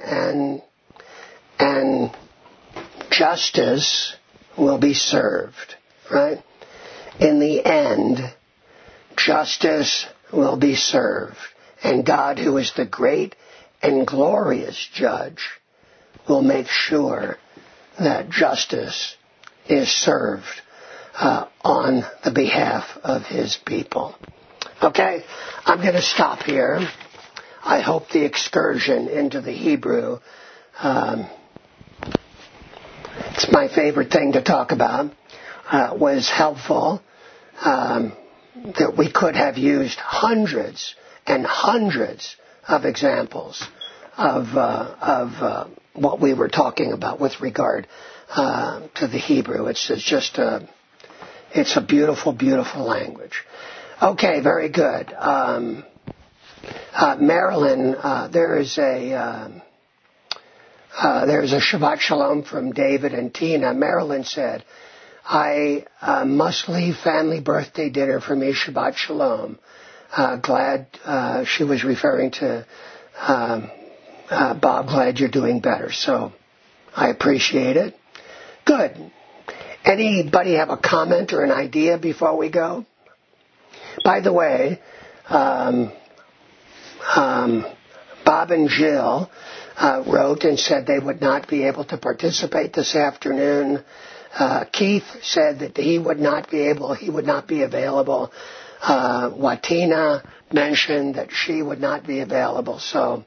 and justice will be served, right? In the end, justice will be served, and God, who is the great and glorious judge, will make sure that justice is served on the behalf of his people. Okay, I'm going to stop here. I hope the excursion into the Hebrew, it's my favorite thing to talk about, was helpful, that we could have used hundreds and hundreds of examples of what we were talking about with regard to the Hebrew. It's a beautiful, beautiful language. Okay, very good. Marilyn, there is a Shabbat Shalom from David and Tina. Marilyn said, I must leave family birthday dinner for me. Shabbat Shalom. Glad she was referring to Bob. Glad you're doing better. So I appreciate it. Good. Anybody have a comment or an idea before we go? By the way, Bob and Jill wrote and said they would not be able to participate this afternoon. Keith said that he would not be available. Watina mentioned that she would not be available. So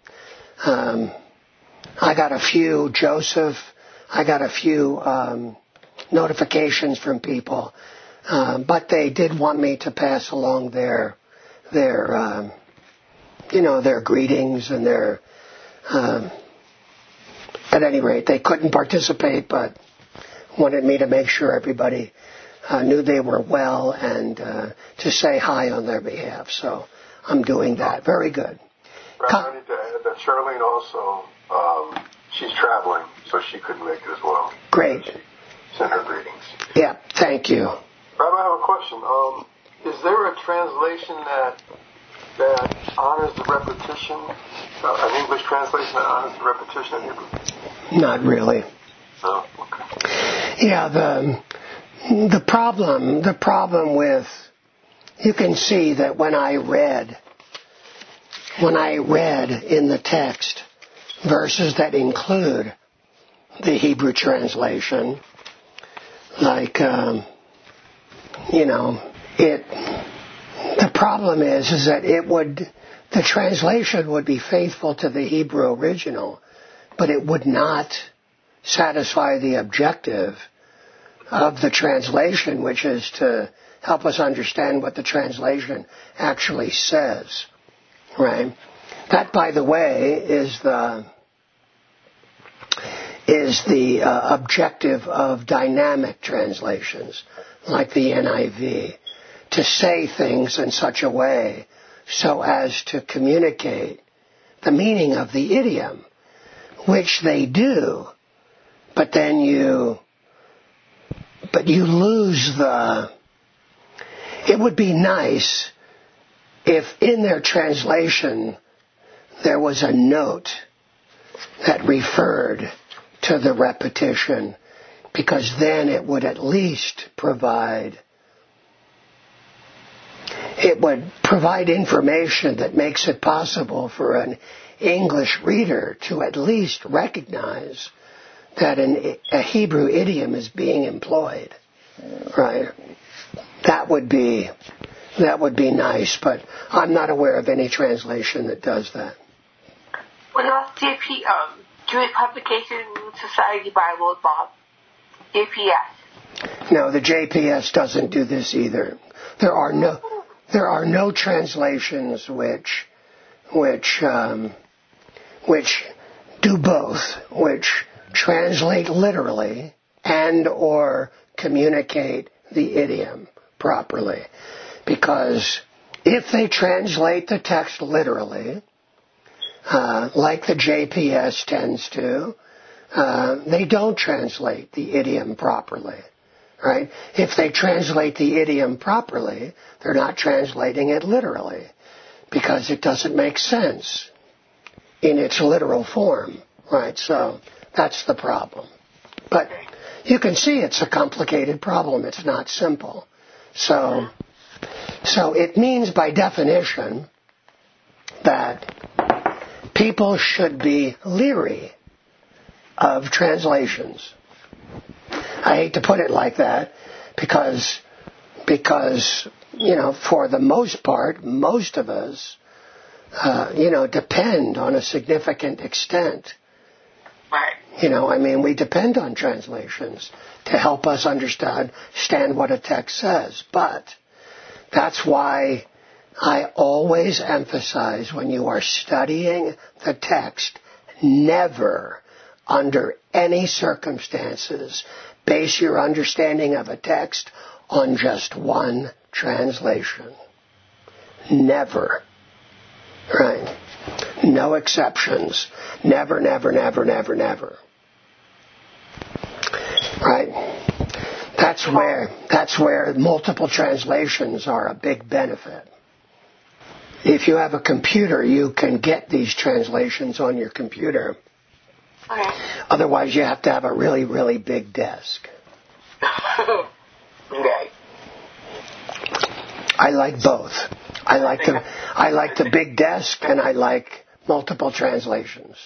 I got a few, Joseph, I got a few notifications from people, but they did want me to pass along their greetings and their, at any rate, they couldn't participate, but wanted me to make sure everybody knew they were well and to say hi on their behalf. So I'm doing that. Very good. I need to add that Charlene also, she's traveling, so she couldn't make it as well. Great. She sent her greetings. Yeah, thank you. Rabbi, I have a question. Is there a translation that honors the repetition, an English translation that honors the repetition in Hebrew? Not really. No? Okay. Yeah, the problem with, you can see that when I read in the text verses that include the Hebrew translation, like, the problem is that the translation would be faithful to the Hebrew original, but it would not satisfy the objective of the translation, which is to help us understand what the translation actually says, right? That, by the way, is the objective of dynamic translations, like the NIV, to say things in such a way so as to communicate the meaning of the idiom, which they do, but then you lose it would be nice if in their translation there was a note that referred to the repetition, because then it would at least provide information that makes it possible for an English reader to at least recognize that a Hebrew idiom is being employed, right? That would be nice, but I'm not aware of any translation that does that. What about Jewish Publication Society Bible, Bob? JPS. No, the JPS doesn't do this either. There are no translations which do both, which translate literally and or communicate the idiom properly. Because if they translate the text literally, like the JPS tends to, they don't translate the idiom properly, right? If they translate the idiom properly, they're not translating it literally, because it doesn't make sense in its literal form, right? So that's the problem. But you can see it's a complicated problem. It's not simple. So it means by definition that people should be leery of translations. I hate to put it like that because for the most part, most of us, depend on a significant extent. Right. We depend on translations to help us understand what a text says. But that's why I always emphasize, when you are studying the text, never, under any circumstances, base your understanding of a text on just one translation. Never. Right? No exceptions. Never, never, never, never, never. Right? That's where multiple translations are a big benefit. If you have a computer, you can get these translations on your computer. Okay. Otherwise, you have to have a really, really big desk. Okay. I like both. I like the big desk, and I like multiple translations.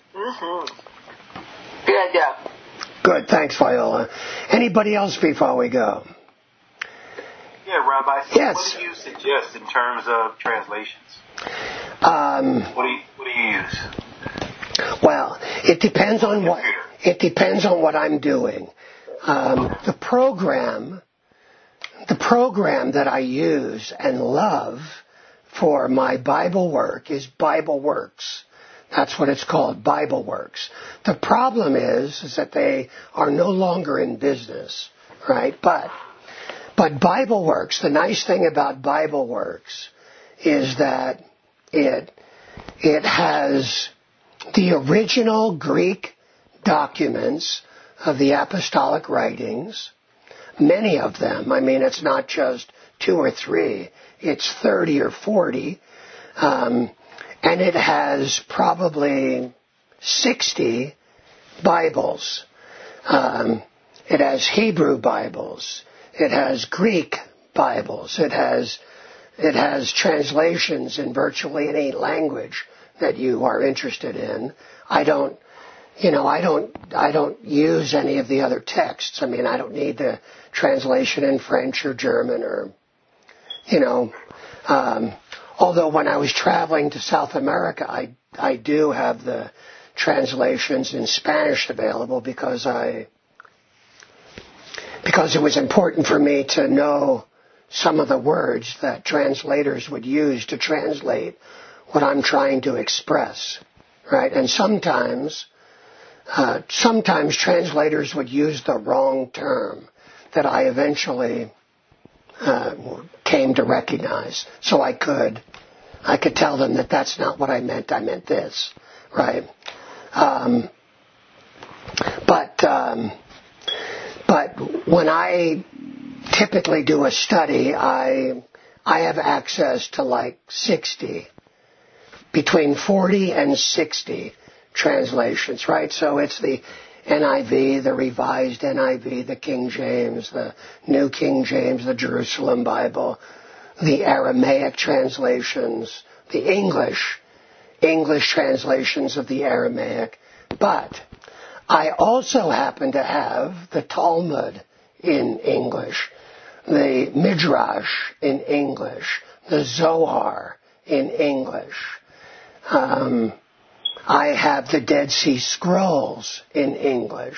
Good idea. Good, thanks, Viola. Anybody else before we go? Yeah, Rabbi. So Yes. What do you suggest in terms of translations? What do you use? Well, it depends on what I'm doing. The program that I use and love for my Bible work is Bible Works. That's what it's called, Bible Works. The problem is that they are no longer in business, right? But Bible Works, the nice thing about Bible Works is that it has the original Greek documents of the apostolic writings, many of them. I mean, it's not just 2 or 3, it's 30 or 40. And it has probably 60 Bibles. It has Hebrew Bibles. It has Greek Bibles. It has translations in virtually any language that you are interested in. I don't use any of the other texts. I mean, I don't need the translation in French or German or, although when I was traveling to South America, I do have the translations in Spanish available because it was important for me to know some of the words that translators would use to translate what I'm trying to express, right? And sometimes translators would use the wrong term that I eventually came to recognize. So I could tell them that that's not what I meant. I meant this, right? But when I typically do a study, I have access to like 60, between 40 and 60 translations, right? So it's the NIV, the Revised NIV, the King James, the New King James, the Jerusalem Bible, the Aramaic translations, the English translations of the Aramaic. But I also happen to have the Talmud in English, the Midrash in English, the Zohar in English. I have the Dead Sea Scrolls in English.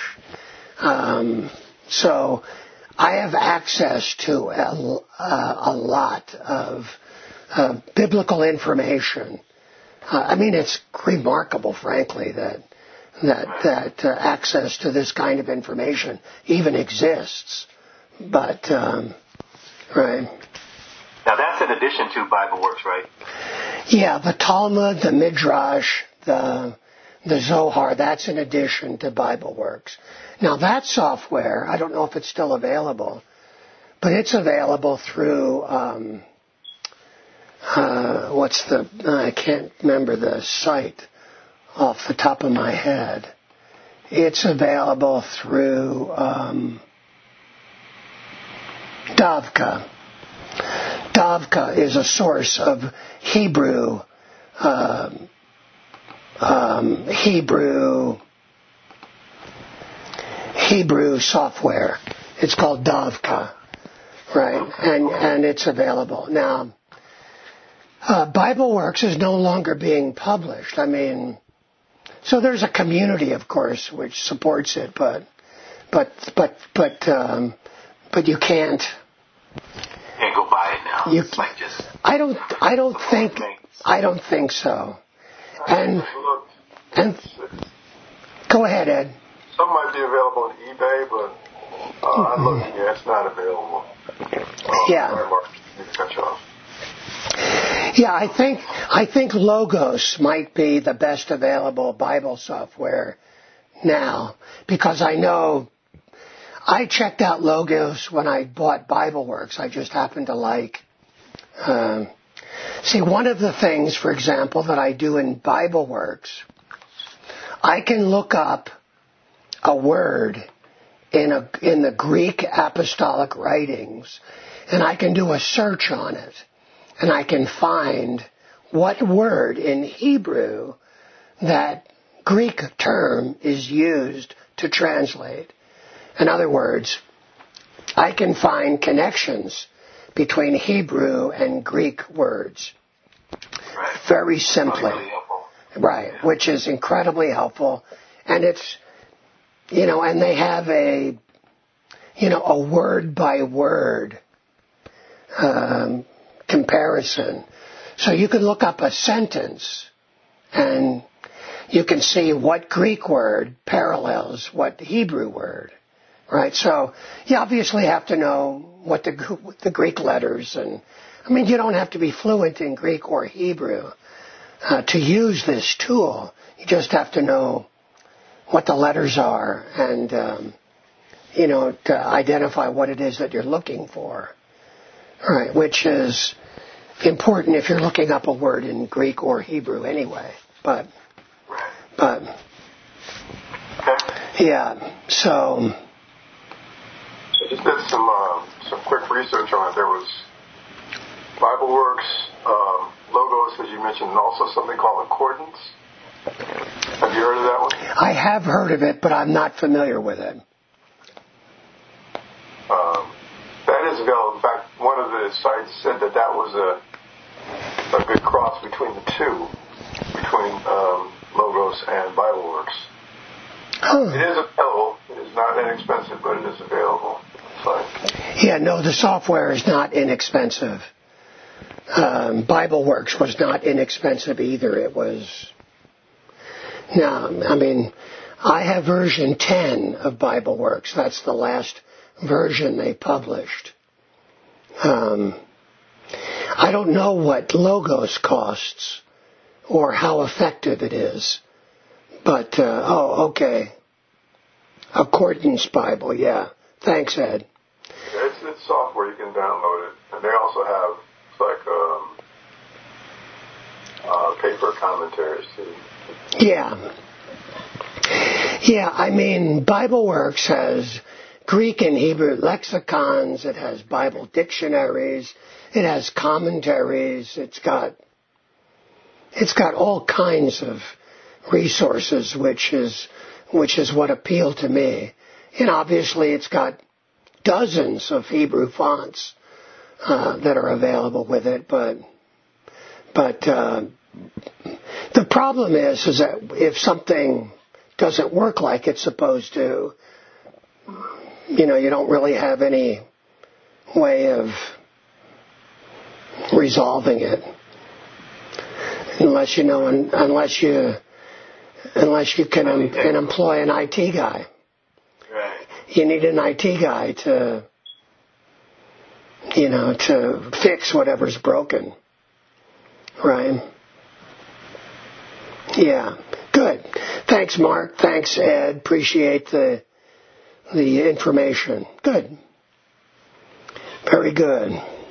So I have access to a lot of biblical information. I mean, it's remarkable, frankly, that access to this kind of information even exists. But, right. Now that's in addition to Bible Works, right? Yeah, the Talmud, the Midrash, the Zohar, that's in addition to Bible Works. Now that software, I don't know if it's still available, but it's available through, I can't remember the site off the top of my head. It's available through Davka. Davka is a source of Hebrew software. It's called Davka, right? And it's available. Now, Bible Works is no longer being published. I mean, so there's a community, of course, which supports it, but you can't. Can't go buy it now. It's like just. I don't think so. And go ahead, Ed. Some might be available on eBay, but I looked. Yeah, it's not available. Yeah. Sorry, Mark. You cut you off. Yeah, I think Logos might be the best available Bible software now, because I know I checked out Logos when I bought Bible Works. I just happened to like. See, one of the things, for example, that I do in Bible Works, I can look up a word in the Greek apostolic writings, and I can do a search on it. and I can find what word in Hebrew that Greek term is used to translate. In other words, I can find connections between Hebrew and Greek words. Right. Very simply. Really helpful. Right, which is incredibly helpful. And it's, and they have a word by word comparison. So you can look up a sentence and you can see what Greek word parallels what Hebrew word, right? So you obviously have to know what the Greek letters you don't have to be fluent in Greek or Hebrew to use this tool. You just have to know what the letters are and, to identify what it is that you're looking for, right? Which is important if you're looking up a word in Greek or Hebrew anyway. But yeah, so. I just did some quick research on it. There was BibleWorks, Logos, as you mentioned, and also something called Accordance. Have you heard of that one? I have heard of it, but I'm not familiar with it. That is available. In fact, one of the sites said that was a good cross between the two, between Logos and BibleWorks. Oh. It is available. It is not inexpensive, but it is available. Yeah, no, the software is not inexpensive. BibleWorks was not inexpensive either. It was... No, I have version 10 of BibleWorks. That's the last version they published. I don't know what Logos costs or how effective it is. But, okay. Accordance Bible, yeah. Thanks, Ed. Yeah, it's software. You can download it. And they also have, paper commentaries, too. Yeah. Yeah, BibleWorks has Greek and Hebrew lexicons. It has Bible dictionaries. It has commentaries. It's got all kinds of resources, which is what appealed to me. And obviously it's got dozens of Hebrew fonts that are available with it, but the problem is that if something doesn't work like it's supposed to, you don't really have any way of resolving it unless you can employ an IT guy. Right. You need an IT guy to fix whatever's broken. Right? Yeah. Good. Thanks, Mark. Thanks, Ed. Appreciate the information. Good. Very good.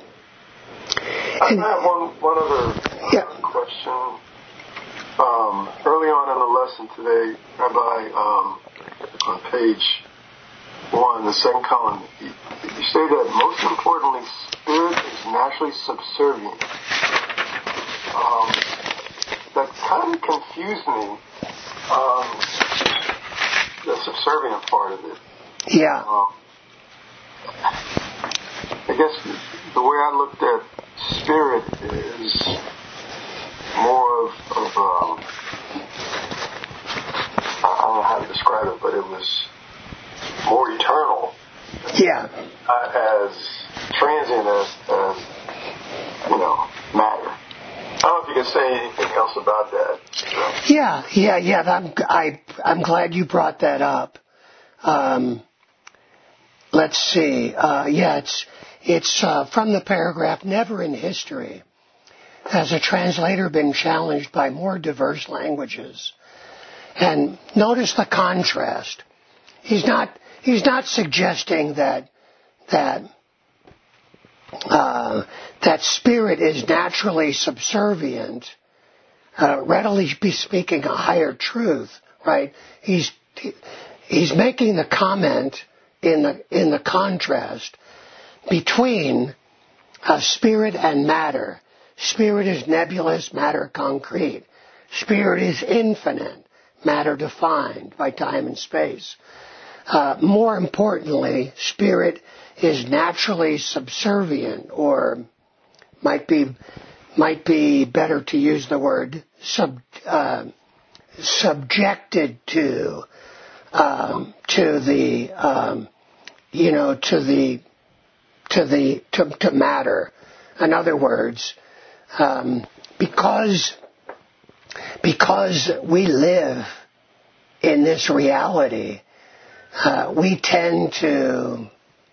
I have one other question. Early on in the lesson today, Rabbi, on page 1, the second column, you say that most importantly, spirit is naturally subservient. That kind of confused me, the subservient part of it. Yeah. I guess the way I looked at spirit is more of I don't know how to describe it, but it was more eternal. Yeah. As transient as matter. I don't know if you can say anything else about that. Yeah. I'm glad you brought that up. Let's see. It's from the paragraph, never in history has a translator been challenged by more diverse languages. And notice the contrast. He's not suggesting that spirit is naturally subservient, readily speaking a higher truth, right? He's making the comment in the contrast between spirit and matter. Spirit is nebulous, matter concrete. Spirit is infinite, matter defined by time and space. More importantly, spirit is naturally subservient, or might be better to use the word subjected to matter. In other words, because we live in this reality, we tend to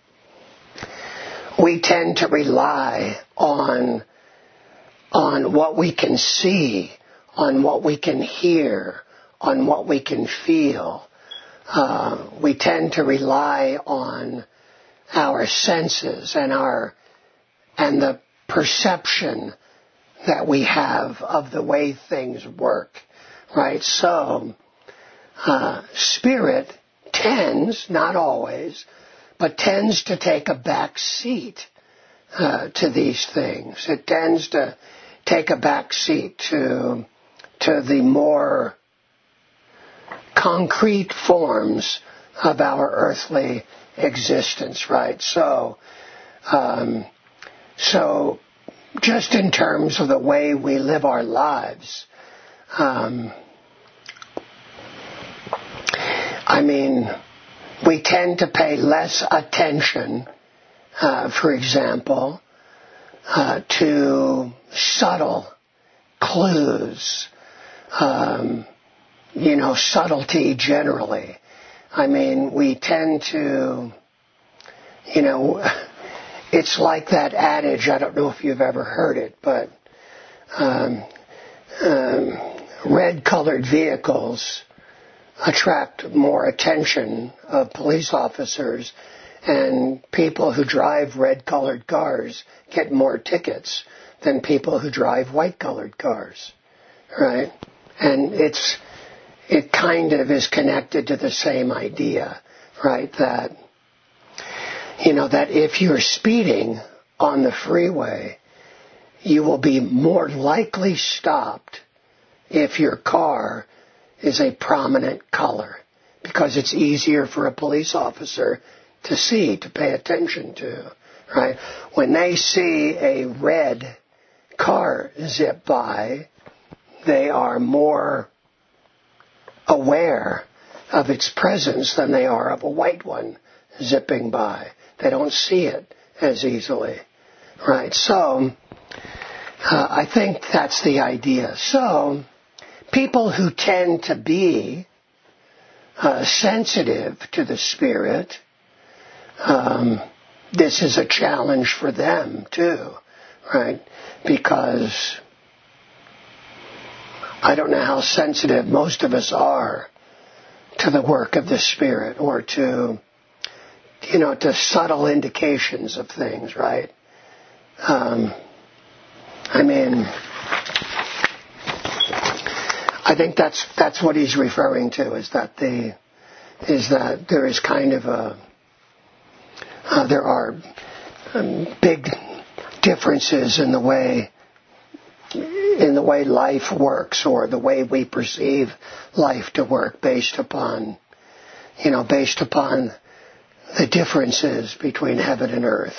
rely on what we can see, on what we can hear, on what we can feel. We tend to rely on our senses and the perception that we have of the way things work, right? So, spirit tends, not always, but tends to take a back seat to these things. It tends to take a back seat to the more concrete forms of our earthly existence, right? So just in terms of the way we live our lives, we tend to pay less attention, for example, to subtle clues, subtlety generally. We tend to, it's like that adage, I don't know if you've ever heard it, but red-colored vehicles attract more attention of police officers, and people who drive red-colored cars get more tickets than people who drive white-colored cars, right? And it kind of is connected to the same idea, right? That if you're speeding on the freeway, you will be more likely stopped if your car is a prominent color, because it's easier for a police officer to see, to pay attention to, right? When they see a red car zip by, they are more aware of its presence than they are of a white one zipping by. They don't see it as easily, right? So, I think that's the idea. So, people who tend to be sensitive to the Spirit, this is a challenge for them too, right? Because I don't know how sensitive most of us are to the work of the Spirit, or to subtle indications of things, right? I think that's what he's referring to, is that there is kind of there are big differences in the way life works, or the way we perceive life to work, based upon the differences between heaven and earth.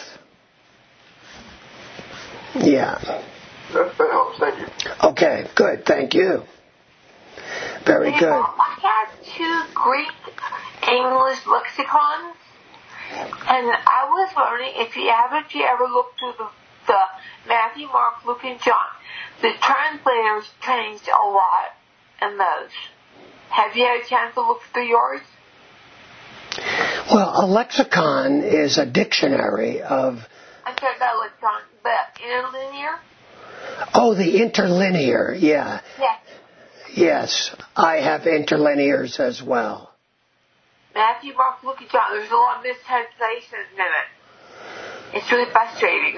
Yeah. That helps. Thank you. Okay, good. Thank you. Very good. I have 2 Greek English lexicons, and I was wondering if you ever looked through the Matthew, Mark, Luke, and John. The translators changed a lot in those. Have you had a chance to look through yours? Well, a lexicon is a dictionary of... I'm sorry, not lexicon, the interlinear? Oh, the interlinear, yeah. Yes. Yes, I have interlinears as well. Matthew, Mark, Luke, and John. There's a lot of mistranslations in it. It's really frustrating.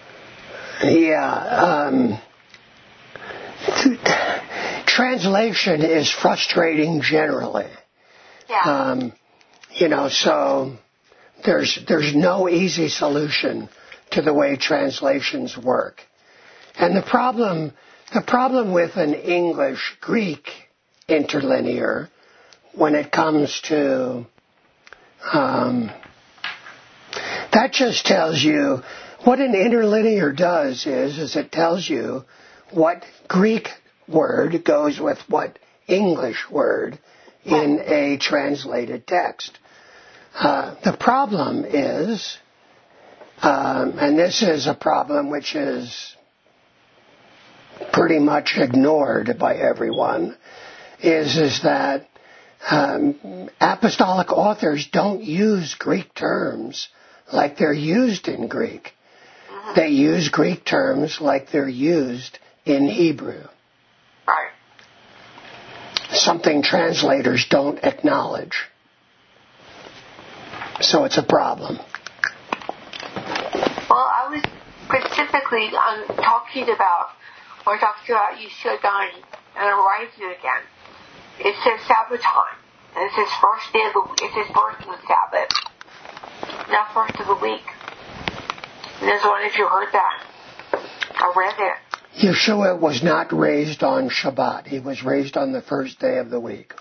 Yeah, translation is frustrating generally. Yeah. So there's no easy solution to the way translations work. And the problem with an English-Greek interlinear, when it comes to, that just tells you, what an interlinear does is it tells you what Greek word goes with what English word in a translated text. The problem is, and this is a problem which is pretty much ignored by everyone, is that apostolic authors don't use Greek terms like they're used in Greek. They use Greek terms like they're used in Hebrew. Right. Something translators don't acknowledge. So it's a problem. Well, I was specifically talking about Yeshua dying, and I'm writing it again. It says Sabbath time, and it says first day of the week. It says first of the Sabbath, not first of the week. And I was wondering if you heard that. I read it. Yeshua was not raised on Shabbat. He was raised on the first day of the week.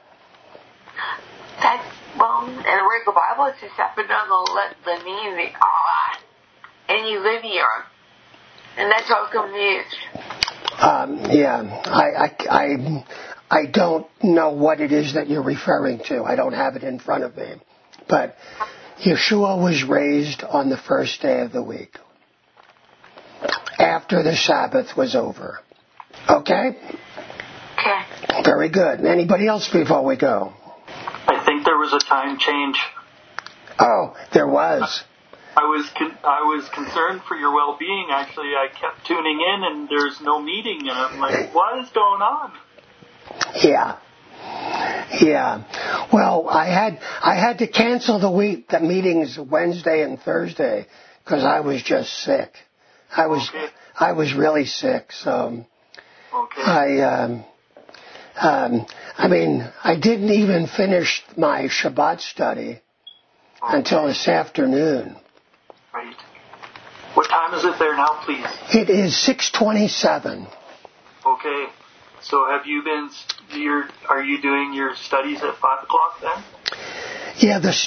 Well, in the regular Bible it says that, but nonetheless, the name, any linear. And that's all confused. I don't know what it is that you're referring to. I don't have it in front of me. But Yeshua was raised on the first day of the week, after the Sabbath was over. Okay? Okay. Very good. Anybody else before we go? I think there was a time change. Oh, there was. I was concerned for your well-being. Actually, I kept tuning in, and there's no meeting, and I'm like, what is going on? Yeah. Well, I had to cancel the meetings Wednesday and Thursday because I was just sick. I was really sick, so okay. I didn't even finish my Shabbat study until this afternoon. Right. What time is it there now, please? It is 6:27. Okay. So are you doing your studies at 5 o'clock then? Yeah, the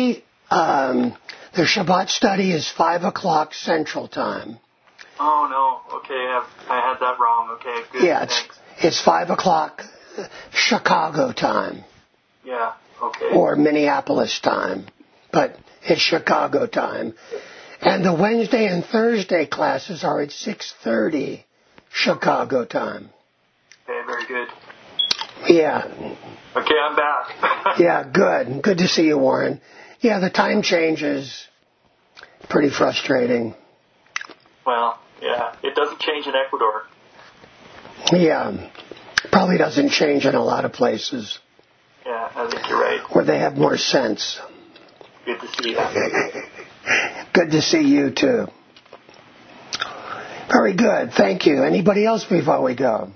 Shabbat study is 5 o'clock Central Time. Oh, no. Okay, I had that wrong. Okay, good. Yeah, it's 5 o'clock Chicago time. Yeah, okay. Or Minneapolis time. But it's Chicago time. And the Wednesday and Thursday classes are at 6:30 Chicago time. Okay, very good. Yeah. Okay, I'm back. Yeah, good. Good to see you, Warren. Yeah, the time change is pretty frustrating. Well, yeah, it doesn't change in Ecuador. Yeah, probably doesn't change in a lot of places. Yeah, I think you're right. Where they have more sense. Good to see you. Good to see you, too. Very good. Thank you. Anybody else before we go?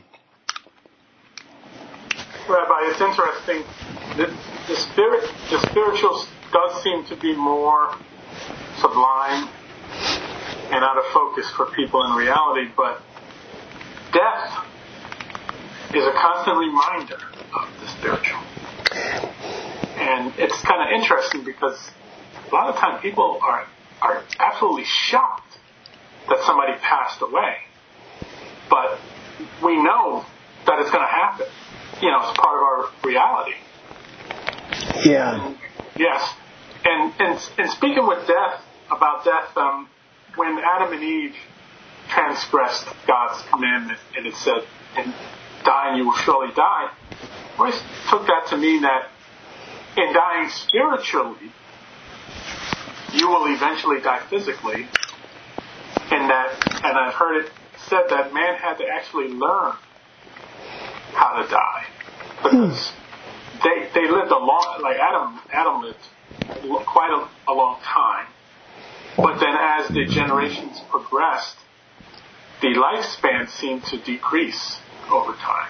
Rabbi, it's interesting. The spiritual does seem to be more sublime and out of focus for people in reality, but death is a constant reminder of the spiritual. And it's kind of interesting because a lot of times people are absolutely shocked that somebody passed away. But we know that it's going to happen. It's part of our reality. Yeah. Yes. And speaking about death, when Adam and Eve transgressed God's commandment and it said, in dying you will surely die, I always took that to mean that in dying spiritually, you will eventually die physically, and I've heard it said that man had to actually learn how to die because they lived a long, like Adam lived quite a long time, but then as the generations progressed, the lifespan seemed to decrease over time.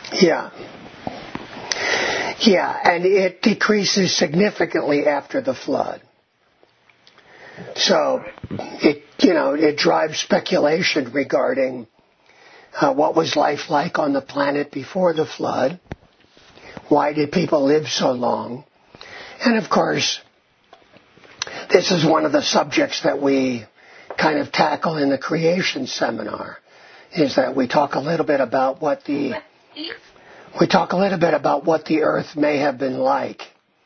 Yeah, and it decreases significantly after the flood. So it drives speculation regarding What was life like on the planet before the flood? Why did people live so long? And of course, this is one of the subjects that we kind of tackle in the creation seminar, is that we talk a little bit about what the earth may have been like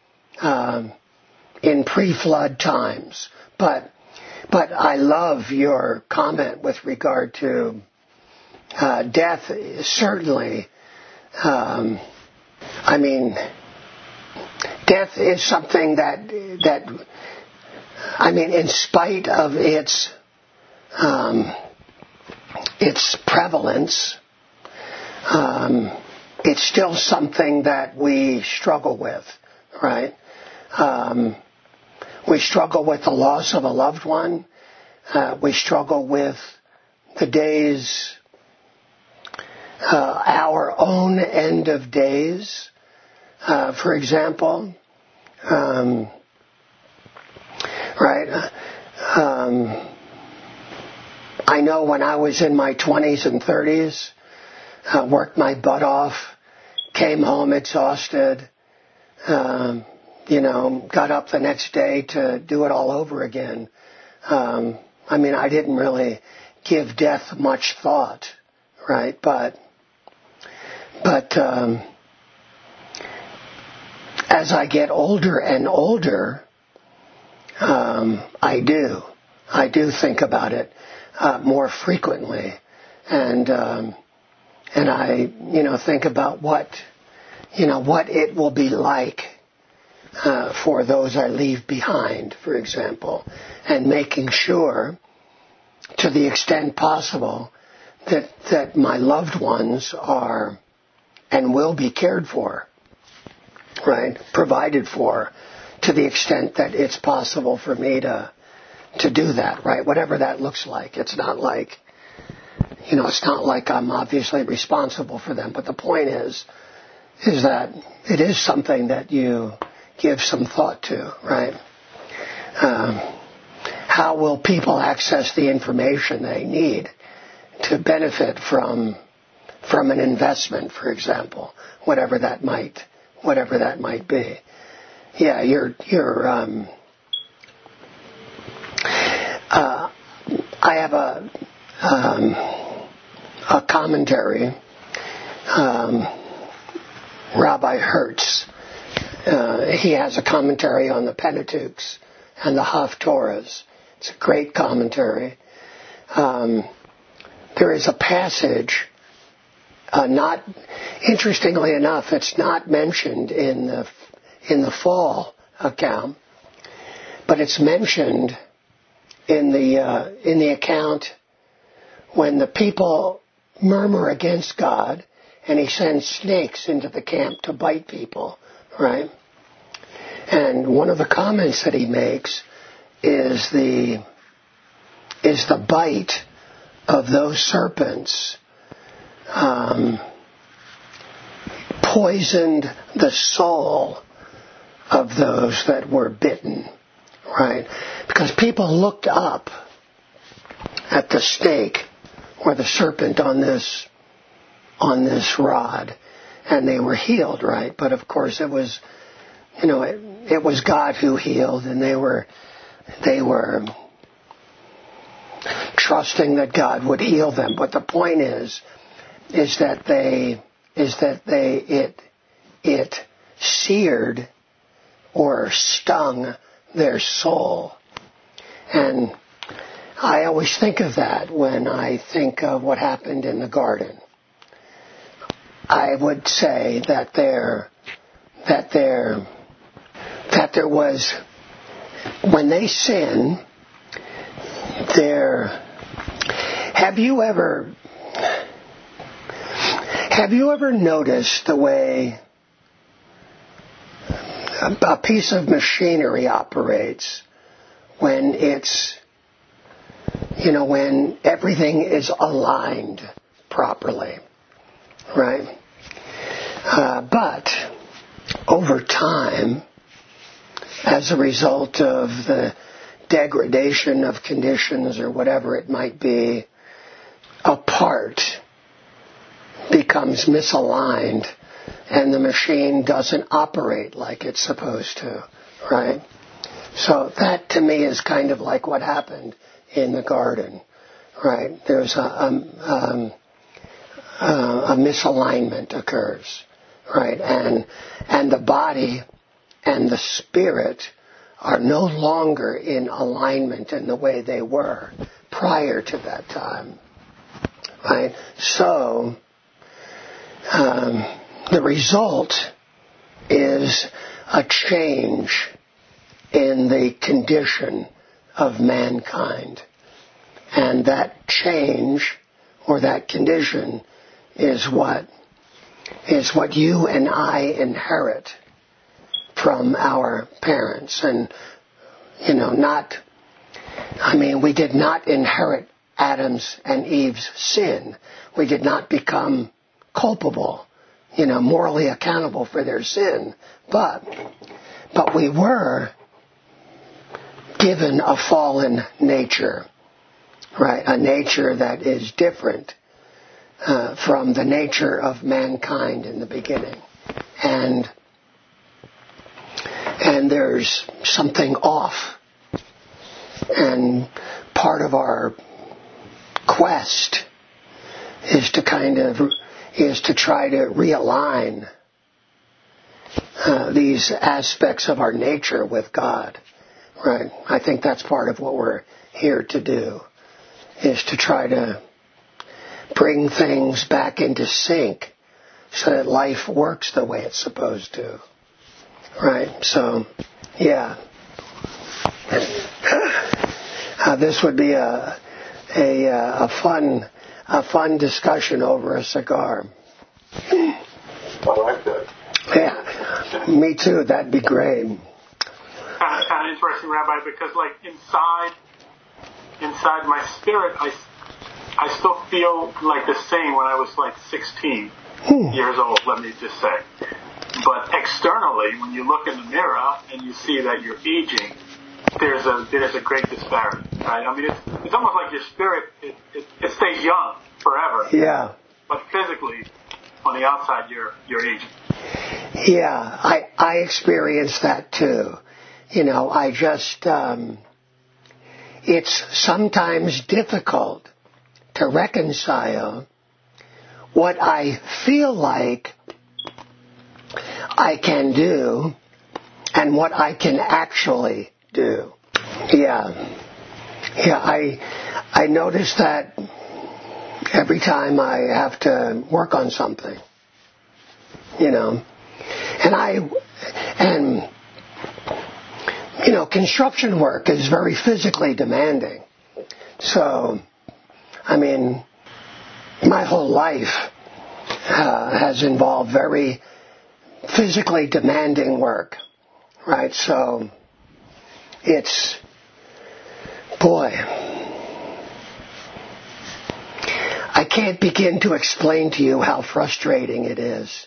in pre-flood times. But I love your comment with regard to death. Certainly, death is something that in spite of its prevalence, it's still something that we struggle with, right? We struggle with the loss of a loved one. We struggle with the days, our own end of days, for example. Right? I know when I was in my 20s and 30s, worked my butt off, came home exhausted, got up the next day to do it all over again. I didn't really give death much thought, right? But as I get older and older, I do think about it more frequently, and I think about what it will be like for those I leave behind, for example, and making sure, to the extent possible, that my loved ones are and will be cared for, right, provided for, to the extent that it's possible for me to do that, right? Whatever that looks like. It's not like I'm obviously responsible for them, but the point is that it is something that you give some thought to, right? How will people access the information they need to benefit from an investment, for example, whatever that might be? Yeah, I have a commentary, Rabbi Hertz. He has a commentary on the Pentateuchs and the Haftorahs. It's a great commentary. There is a passage, interestingly enough, it's not mentioned in the fall account, but it's mentioned in the account when the people murmur against God and he sends snakes into the camp to bite people, right? And one of the comments that he makes is the bite of those serpents poisoned the soul of those that were bitten, right? Because people looked up at the snake or the serpent on this rod, and they were healed, right? But of course it was, it was God who healed, and they were trusting that God would heal them. But the point is that it seared or stung their soul. And I always think of that when I think of what happened in the garden. I would say that there was, when they sin, have you ever noticed the way a piece of machinery operates when when everything is aligned properly, right? But over time, as a result of the degradation of conditions or whatever it might be, a part something's misaligned and the machine doesn't operate like it's supposed to, right? So that to me is kind of like what happened in the garden, right? There's a misalignment occurs, right? And the body and the spirit are no longer in alignment in the way they were prior to that time, right? So the result is a change in the condition of mankind. And that change or that condition is what you and I inherit from our parents. And, we did not inherit Adam's and Eve's sin. We did not become culpable, morally accountable for their sin. But we were given a fallen nature, right? A nature that is different from the nature of mankind in the beginning. And there's something off. And part of our quest is to try to realign these aspects of our nature with God, right? I think that's part of what we're here to do, is to try to bring things back into sync so that life works the way it's supposed to, right? So, yeah. This would be a fun discussion over a cigar. I like that. Yeah, me too. That'd be great. Kind of interesting, Rabbi, because like inside my spirit, I still feel like the same when I was like 16 years old. Let me just say. But externally, when you look in the mirror and you see that you're aging, there's a great disparity, right? I mean, it's almost like your spirit it stays young forever. Yeah. But physically, on the outside, you're aging. Yeah, I experienced that too. I just it's sometimes difficult to reconcile what I feel like I can do and what I can actually do. Yeah, I notice that every time I have to work on something, and construction work is very physically demanding. So, my whole life has involved very physically demanding work, right? So, I can't begin to explain to you how frustrating it is,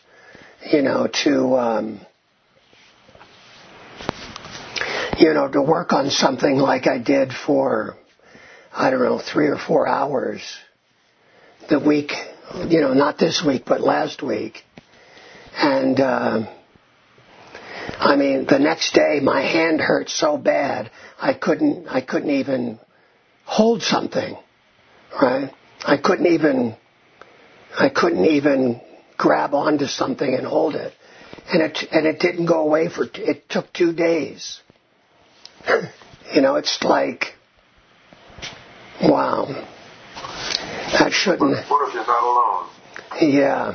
to work on something like I did for, 3 or 4 hours the week, not this week, but last week. And, the next day my hand hurt so bad I couldn't even hold something, right? I couldn't even grab onto something and hold it. And it didn't go away it took 2 days. It's like, wow. That shouldn't. What if you're not alone? Yeah.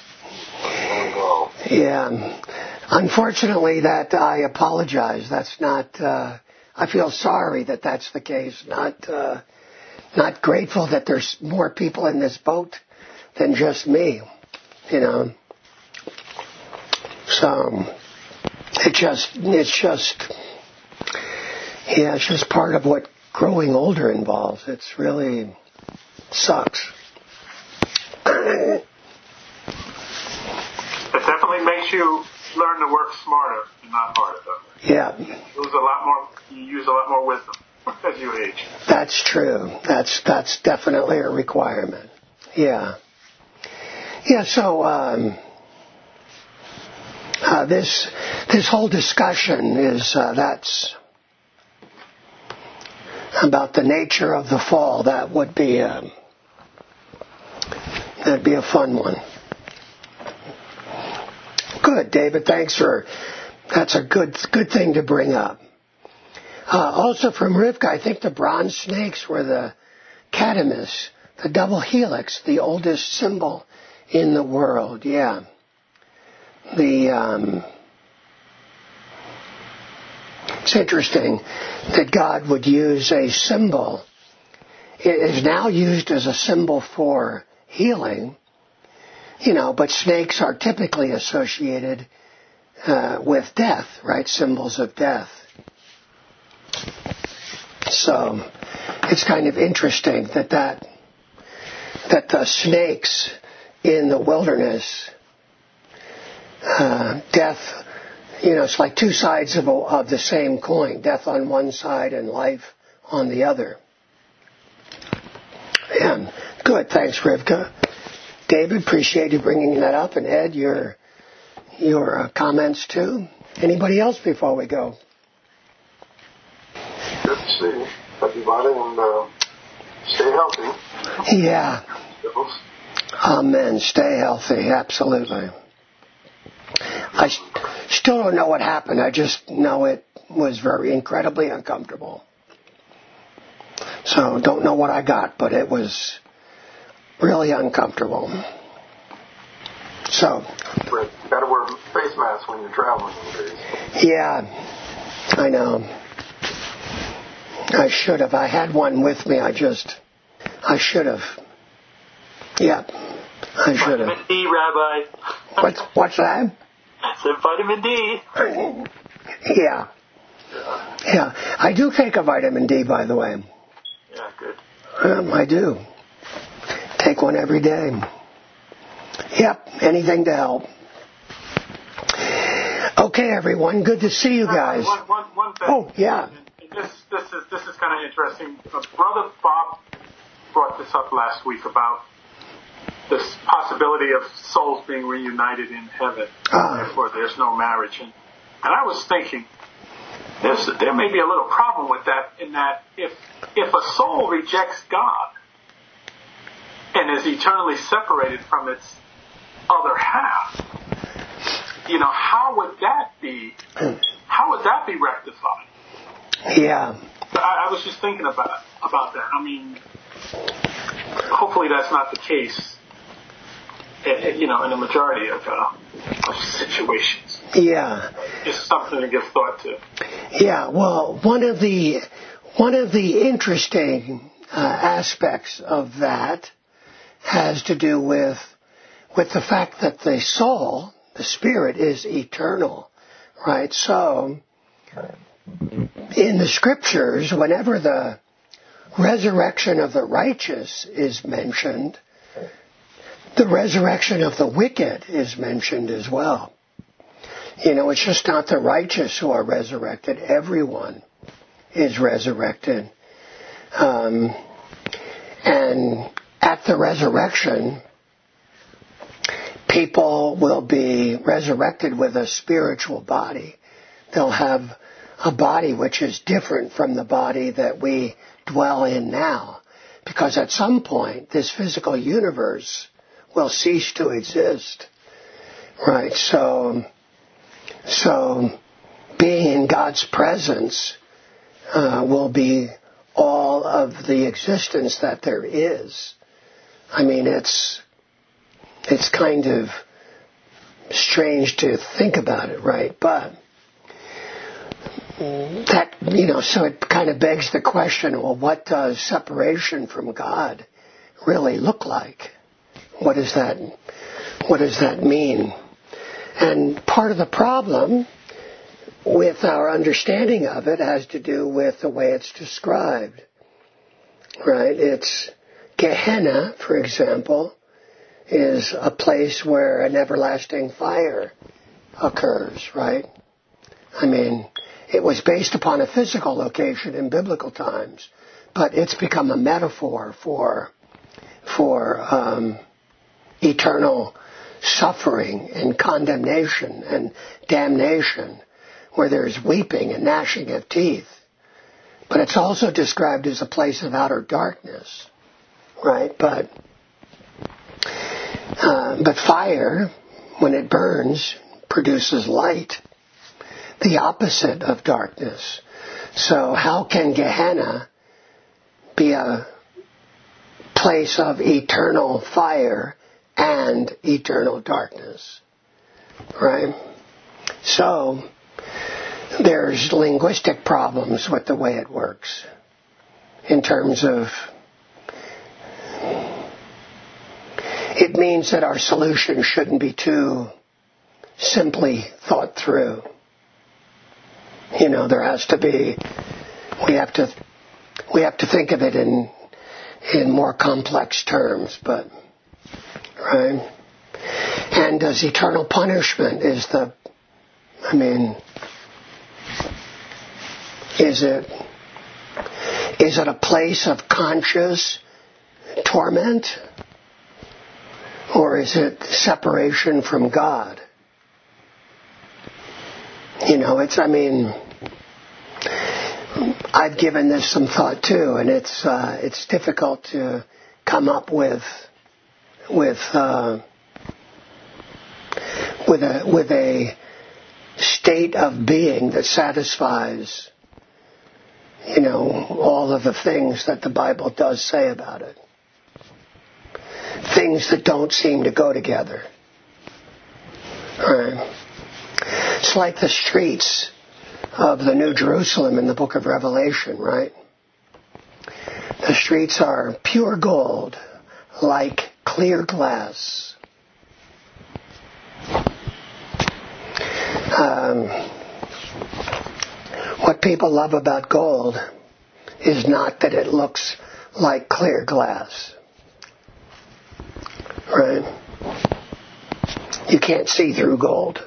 Yeah. Unfortunately, that I apologize. That's not. I feel sorry that that's the case. Not grateful that there's more people in this boat than just me. So it's just part of what growing older involves. It's really sucks. It definitely makes you learn to work smarter and not harder, though. Yeah. You use a lot more wisdom as you age. That's true. That's definitely a requirement. Yeah. Yeah, so this whole discussion is that's about the nature of the fall. That would be that'd be a fun one. Good, David. Thanks for. That's a good thing to bring up. Also from Rivka, I think the bronze snakes were the catamus, the double helix, the oldest symbol in the world. Yeah. It's interesting that God would use a symbol. It is now used as a symbol for healing, but snakes are typically associated with death, right? Symbols of death. So it's kind of interesting that the snakes in the wilderness, death, it's like two sides of the same coin, death on one side and life on the other. And good, thanks, Rivka. David, appreciate you bringing that up, and Ed, your comments too. Anybody else before we go? Good to see you, everybody, and stay healthy. Yeah. Amen. Stay healthy. Absolutely. I still don't know what happened. I just know it was very incredibly uncomfortable. So don't know what I got, but it was really uncomfortable. So. You gotta wear face masks when you're traveling these days. Yeah, I know. I should have. I had one with me. I should have. Yep. I should have. Vitamin D, Rabbi. What's that? I said vitamin D. Yeah. Yeah. I do take a vitamin D, by the way. Yeah, good. I do. Take one every day. Yep. Anything to help. Okay, everyone. Good to see you guys. One thing. Oh, yeah. This is kind of interesting. Brother Bob brought this up last week about this possibility of souls being reunited in heaven. Therefore, there's no marriage. And I was thinking, there may be a little problem with that, in that if a soul rejects God and is eternally separated from its other half, how would that be rectified? Yeah. I was just thinking about that. I mean, hopefully that's not the case, in a majority of situations. Yeah. It's something to give thought to. Yeah. Well, one of the interesting aspects of that has to do with the fact that the soul, the spirit, is eternal, right? So, in the scriptures, whenever the resurrection of the righteous is mentioned, the resurrection of the wicked is mentioned as well. It's just not the righteous who are resurrected. Everyone is resurrected. And at the resurrection, people will be resurrected with a spiritual body. They'll have a body which is different from the body that we dwell in now. Because at some point, this physical universe will cease to exist. Right? So being in God's presence will be all of the existence that there is. I mean, it's kind of strange to think about it, right? But that, so it kind of begs the question, well, what does separation from God really look like? What does that mean? And part of the problem with our understanding of it has to do with the way it's described, right? It's Gehenna, for example, is a place where an everlasting fire occurs, right? I mean, it was based upon a physical location in biblical times, but it's become a metaphor for eternal suffering and condemnation and damnation, where there's weeping and gnashing of teeth. But it's also described as a place of outer darkness, right? But fire, when it burns, produces light, the opposite of darkness. So how can Gehenna be a place of eternal fire and eternal darkness, right? So there's linguistic problems with the way it works in terms of it means that our solution shouldn't be too simply thought through. You know, there has to be, we have to think of it in more complex terms, but, right? And does eternal punishment is it a place of conscious torment? Or is it separation from God? You know, I've given this some thought too, and it's difficult to come up with a state of being that satisfies, you know, all of the things that the Bible does say about it. Things that don't seem to go together. Right. It's like the streets of the New Jerusalem in the book of Revelation, right? The streets are pure gold, like clear glass. What people love about gold is not that it looks like clear glass. Right? You can't see through gold.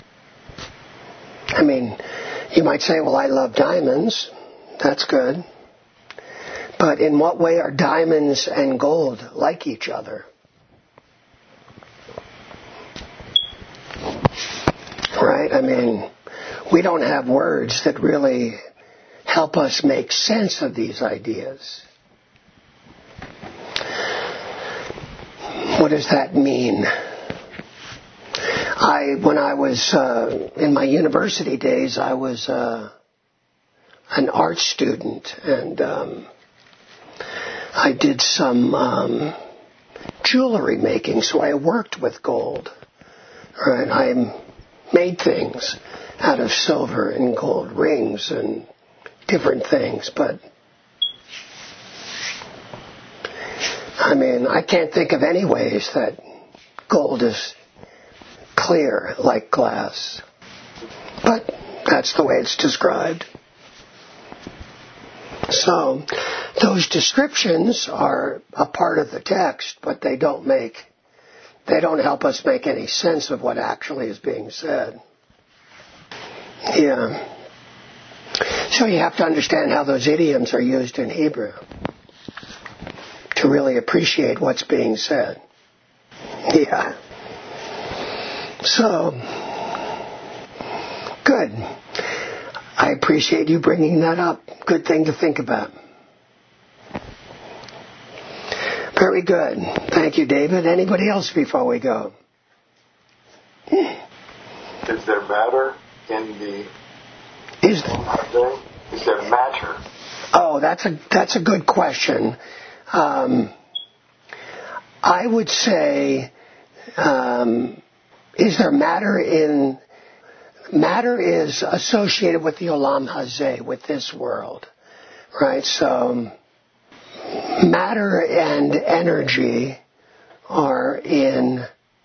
I mean, you might say, well, I love diamonds. That's good. But in what way are diamonds and gold like each other? Right? I mean, we don't have words that really help us make sense of these ideas. What does that mean? When I was in my university days, I was an art student, and I did some jewelry making, so I worked with gold. Right? I made things out of silver and gold, rings and different things, but I mean, I can't think of any ways that gold is clear like glass. But that's the way it's described. So, those descriptions are a part of the text, but they don't help us make any sense of what actually is being said. Yeah. So you have to understand how those idioms are used in Hebrew to really appreciate what's being said. Yeah. So, good. I appreciate you bringing that up. Good thing to think about. Very good. Thank you, David. Anybody else before we go? Is there matter in the... Is there matter? Oh, that's a good question. I would say, is there matter in... Matter is associated with the Olam Hazeh, with this world, right? So, matter and energy are in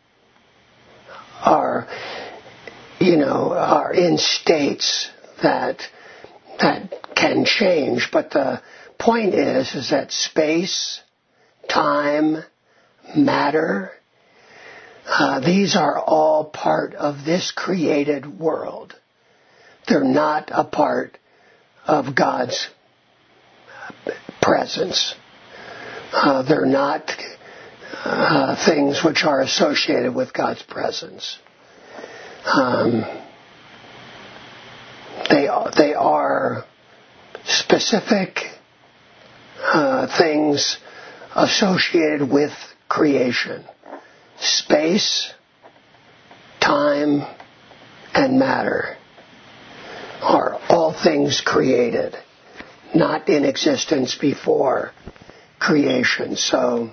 states that can change. But the point is that space, time, matter, these are all part of this created world. They're not a part of God's presence. They're not things which are associated with God's presence. They are specific things associated with creation. Space, time, and matter are all things created, not in existence before creation. So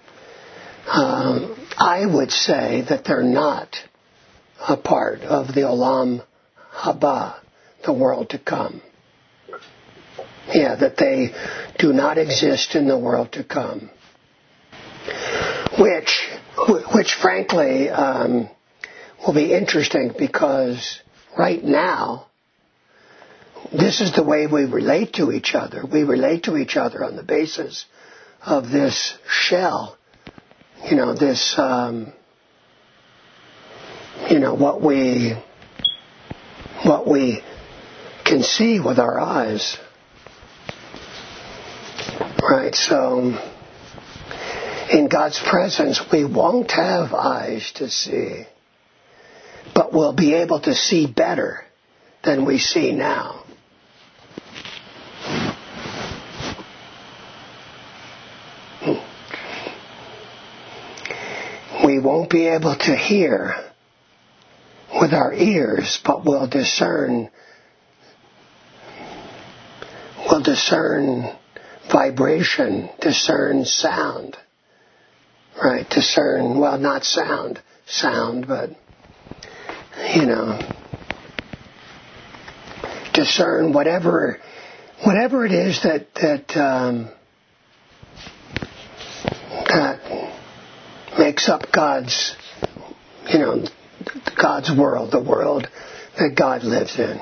I would say that they're not a part of the Olam Haba, the world to come. Yeah, that they do not exist in the world to come. Which frankly, will be interesting because right now, this is the way we relate to each other. We relate to each other on the basis of this shell. This, what we can see with our eyes. Right, so in God's presence, we won't have eyes to see, but we'll be able to see better than we see now. We won't be able to hear with our ears, but we'll discern vibration, discern sound. Right, discern, well, not sound, but, discern whatever it is that makes up God's world, the world that God lives in.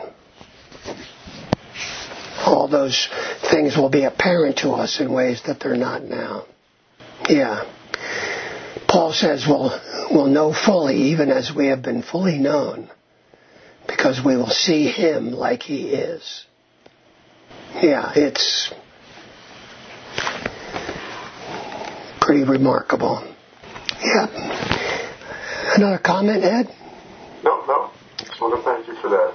All those things will be apparent to us in ways that they're not now. Yeah. Paul says we'll know fully, even as we have been fully known, because we will see him like he is. Yeah, it's pretty remarkable. Yeah. Another comment, Ed? No. Just want to thank you for that.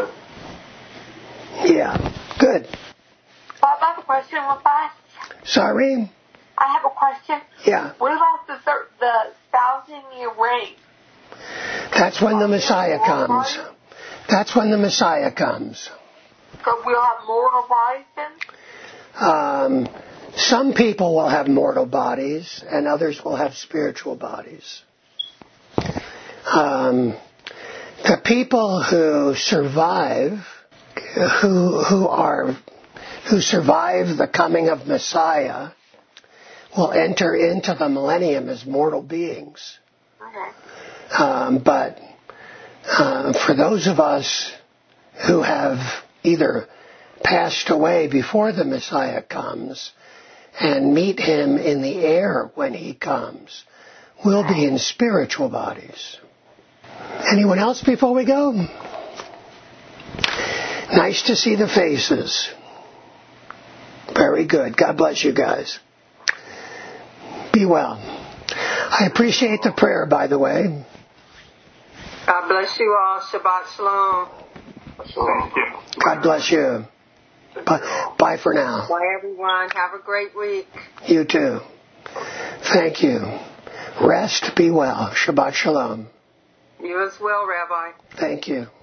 Yeah, good. Bob, I have a question real fast. Sorry? I have a question. Yeah. What about the 1,000-year reign? That's when the Messiah comes. That's when the Messiah comes. So we'll have mortal bodies then? Some people will have mortal bodies, and others will have spiritual bodies. The people who survive, who survive the coming of Messiah, will enter into the millennium as mortal beings. Okay. But for those of us who have either passed away before the Messiah comes and meet him in the air when he comes, we'll be in spiritual bodies. Anyone else before we go? Nice to see the faces. Very good. God bless you guys. Be well. I appreciate the prayer, by the way. God bless you all. Shabbat shalom. Thank you. God bless you. Bye for now. Bye, everyone. Have a great week. You too. Thank you. Rest, be well. Shabbat shalom. You as well, Rabbi. Thank you.